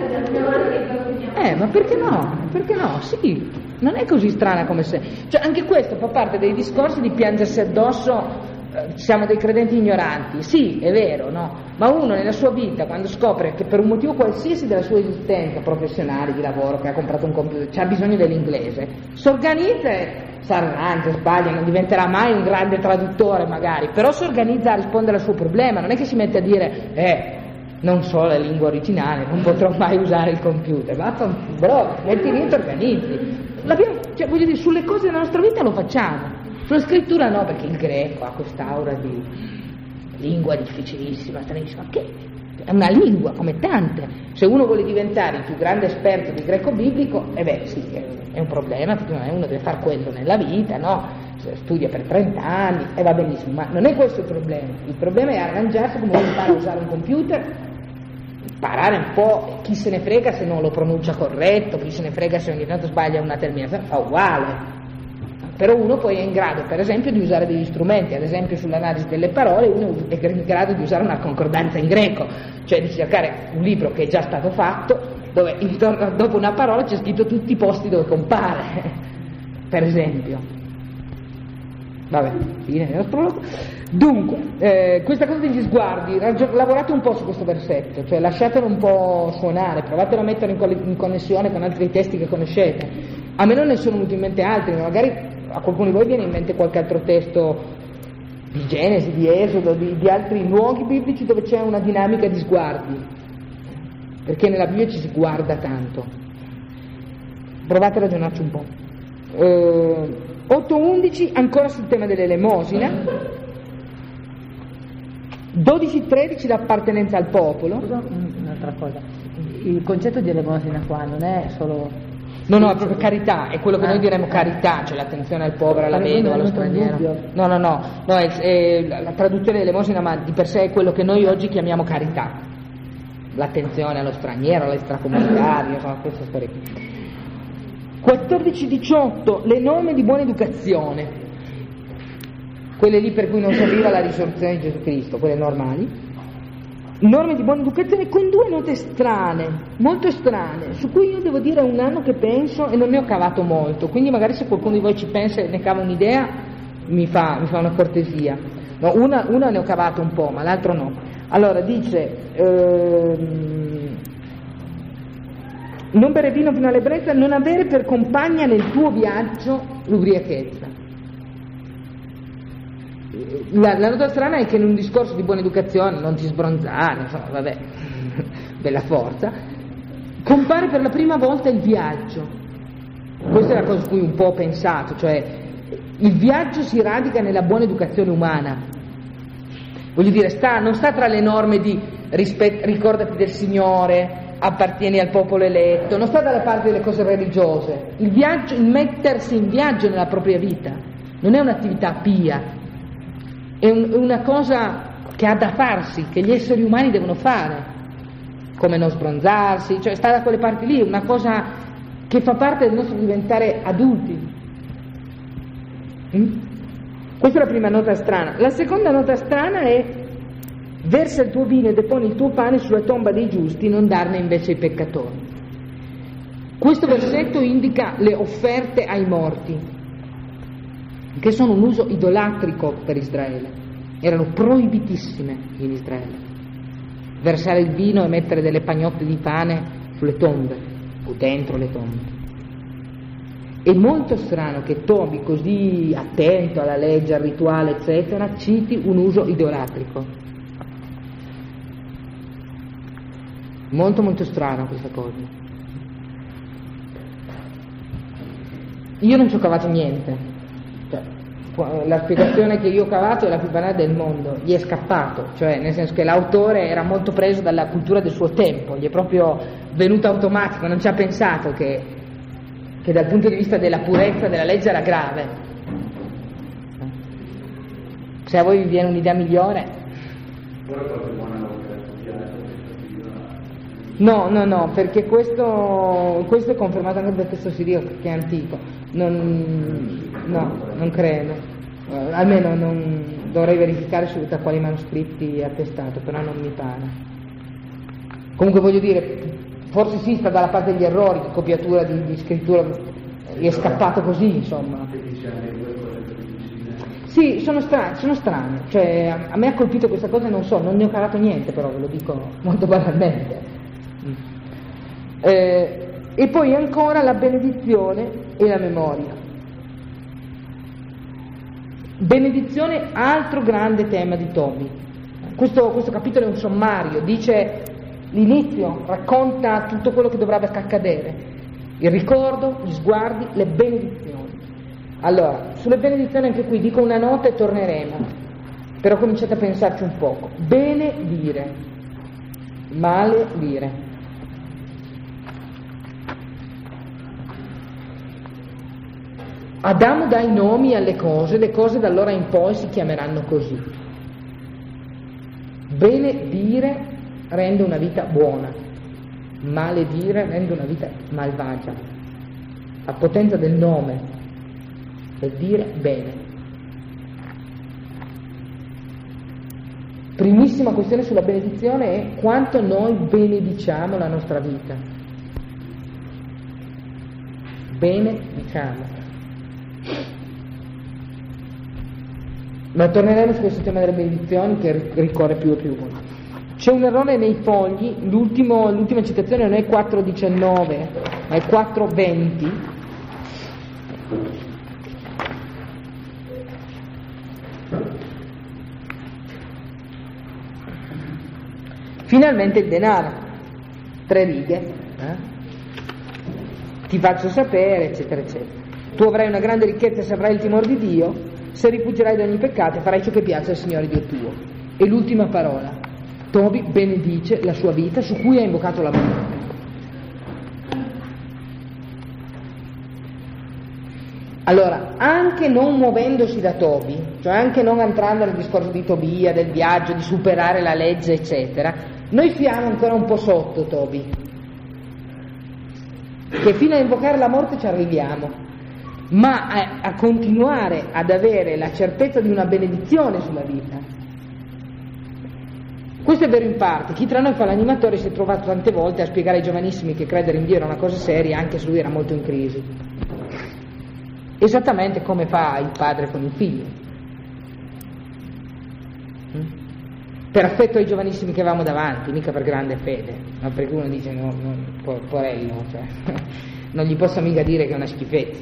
Eh, ma perché no? Perché no? Sì, non è così strana come se... Cioè, anche questo fa parte dei discorsi di piangersi addosso, eh, siamo dei credenti ignoranti. Sì, è vero, no? Ma uno nella sua vita, quando scopre che per un motivo qualsiasi della sua esistenza professionale, di lavoro, che ha comprato un computer, c'ha bisogno dell'inglese, si organizza e sarà anche, sbaglia, non diventerà mai un grande traduttore magari, però si organizza a rispondere al suo problema, non è che si mette a dire, eh... non so la lingua originale, non potrò mai usare il computer, ma però metti lì e ti organizzi. L'abbiamo, cioè, voglio dire, sulle cose della nostra vita lo facciamo, sulla scrittura no, perché il greco ha quest'aura di lingua difficilissima, stranissima, che è una lingua come tante. Se uno vuole diventare il più grande esperto di greco biblico, eh beh sì, è un problema, perché uno deve fare quello nella vita, no? Studia per trenta anni e va benissimo, ma non è questo il problema. Il problema è arrangiarsi come uno impara a usare un computer, imparare un po', chi se ne frega se non lo pronuncia corretto, chi se ne frega se ogni tanto sbaglia una terminazione, fa uguale. Però uno poi è in grado, per esempio, di usare degli strumenti, ad esempio sull'analisi delle parole, uno è in grado di usare una concordanza in greco, cioè di cercare un libro che è già stato fatto, dove intorno, dopo una parola c'è scritto tutti i posti dove compare, per esempio. Vabbè, fine dello sprologo. Dunque, eh, questa cosa degli sguardi, ragio- lavorate un po' su questo versetto, cioè lasciatelo un po' suonare, provatelo a metterlo in, co- in connessione con altri testi che conoscete. A me non ne sono venuti in mente altri, ma magari a qualcuno di voi viene in mente qualche altro testo di Genesi, di Esodo, di, di altri luoghi biblici dove c'è una dinamica di sguardi, perché nella Bibbia ci si guarda tanto. Provate a ragionarci un po'. Eh, otto undici ancora sul tema dell'elemosina, dodici tredici l'appartenenza al popolo. Scusa, un'altra cosa, il concetto di elemosina qua non è solo... No, no, è proprio carità, è quello che ah, noi diremmo carità, cioè l'attenzione al povero, alla vedova, allo straniero. No, no, no, no è, è, la traduzione dell'elemosina, ma di per sé è quello che noi oggi chiamiamo carità, l'attenzione allo straniero, all'extracomunitario, insomma, queste storie qui. quattordici diciotto, le norme di buona educazione, quelle lì per cui non serviva la risurrezione di Gesù Cristo, quelle normali. Norme di buona educazione con due note strane, molto strane, su cui io devo dire è un anno che penso e non ne ho cavato molto, quindi magari se qualcuno di voi ci pensa e ne cava un'idea mi fa, mi fa una cortesia. No, una, una ne ho cavato un po', ma l'altro no. Allora dice ehm, non bere vino fino all'ebbrezza, non avere per compagna nel tuo viaggio l'ubriachezza. La, la nota strana è che in un discorso di buona educazione, non ti sbronzare, insomma, vabbè, bella forza, compare per la prima volta il viaggio. Questa è la cosa su cui un po' ho pensato, cioè il viaggio si radica nella buona educazione umana. Voglio dire, sta, non sta tra le norme di rispet- ricordati del Signore, appartieni al popolo eletto, non sta dalla parte delle cose religiose. Il viaggio, il mettersi in viaggio nella propria vita, non è un'attività pia. È un, una cosa che ha da farsi, che gli esseri umani devono fare, come non sbronzarsi, cioè sta da quelle parti lì, una cosa che fa parte del nostro diventare adulti. Mm? Questa è la prima nota strana. La seconda nota strana è: versa il tuo vino e deponi il tuo pane sulla tomba dei giusti, non darne invece ai peccatori. Questo versetto indica le offerte ai morti, che sono un uso idolatrico per Israele, erano proibitissime in Israele, versare il vino e mettere delle pagnotte di pane sulle tombe o dentro le tombe. È molto strano che Tobi, così attento alla legge, al rituale eccetera, citi un uso idolatrico. Molto molto strana questa cosa. Io non ci ho cavato niente. Cioè, la spiegazione che io ho cavato è la più banale del mondo, gli è scappato, cioè nel senso che l'autore era molto preso dalla cultura del suo tempo, gli è proprio venuto automatico, non ci ha pensato che, che dal punto di vista della purezza della legge era grave. Se a voi vi viene un'idea migliore. No, no, no, perché questo, questo è confermato anche dal testo siriaco, che è antico. Non, no, non credo. Eh, almeno non, dovrei verificare su da quali manoscritti è attestato, però non mi pare. Comunque voglio dire, forse sì, sta dalla parte degli errori, di copiatura di, di scrittura, gli è scappato così, insomma. Sì, sono strane, sono strane. Cioè, a, a me ha colpito questa cosa e non so, non ne ho cavato niente, però ve lo dico molto banalmente. Eh, e poi ancora la benedizione e la memoria. Benedizione, altro grande tema di Tobi. Questo, questo capitolo è un sommario, dice L'inizio racconta tutto quello che dovrebbe accadere, il ricordo, gli sguardi, le benedizioni. Allora, sulle benedizioni anche qui dico una nota e torneremo, però cominciate a pensarci un poco. Bene dire, male dire. Adamo dà i nomi alle cose, le cose da allora in poi si chiameranno così. Bene dire rende una vita buona, male dire rende una vita malvagia. La potenza del nome, del dire bene. Primissima questione sulla benedizione è quanto noi benediciamo la nostra vita. Benediciamo. Ma torneremo su questo tema delle benedizioni che ricorre più e più. C'è un errore nei fogli, l'ultimo, l'ultima citazione non è quattro diciannove, ma è quattro venti. Finalmente il denaro, tre righe, eh? Ti faccio sapere, eccetera, eccetera. Tu avrai una grande ricchezza se avrai il timore di Dio, se rifuggerai da ogni peccato e farai ciò che piace al Signore Dio tuo. E l'ultima parola. Tobi benedice la sua vita su cui ha invocato la morte. Allora, anche non muovendosi da Tobi, cioè anche non entrando nel discorso di Tobia, del viaggio, di superare la legge, eccetera, noi siamo ancora un po' sotto Tobi, che fino a invocare la morte ci arriviamo, ma a, a continuare ad avere la certezza di una benedizione sulla vita. Questo è vero in parte. Chi tra noi fa l'animatore si è trovato tante volte a spiegare ai giovanissimi che credere in Dio era una cosa seria, anche se lui era molto in crisi. Esattamente come fa il padre con il figlio. Per affetto ai giovanissimi che avevamo davanti, mica per grande fede, ma perché uno dice no, no, porello, cioè, non gli posso mica dire che è una schifezza.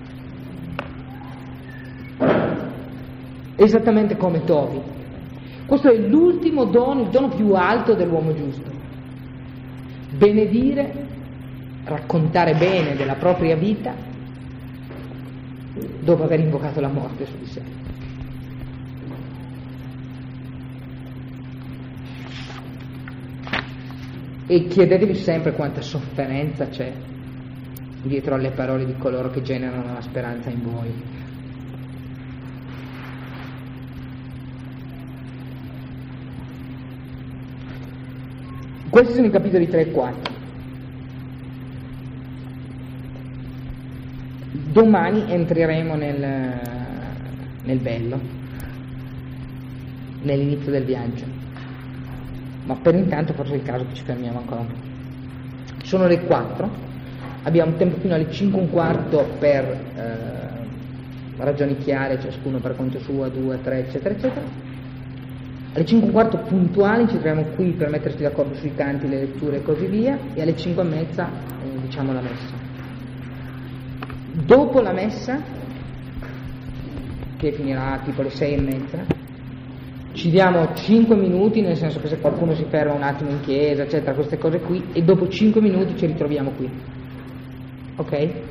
Esattamente come Tobi. Questo è l'ultimo dono, il dono più alto dell'uomo giusto. Benedire, raccontare bene della propria vita dopo aver invocato la morte su di sé. E chiedetevi sempre quanta sofferenza c'è dietro alle parole di coloro che generano la speranza in voi. Questi sono i capitoli tre e quattro. Domani entreremo nel, nel bello, nell'inizio del viaggio, ma per intanto forse è il caso che ci fermiamo ancora un po'. Sono le quattro, abbiamo tempo fino alle cinque e un quarto per eh, ragioni chiare, ciascuno per conto suo, due, tre, eccetera, eccetera. Alle cinque e un quarto puntuali ci troviamo qui per metterci d'accordo sui canti, le letture e così via, e alle cinque e mezza eh, diciamo la messa. Dopo la messa, che finirà tipo alle sei e mezza, ci diamo cinque minuti, nel senso che se qualcuno si ferma un attimo in chiesa, eccetera, queste cose qui, e dopo cinque minuti ci ritroviamo qui. Ok?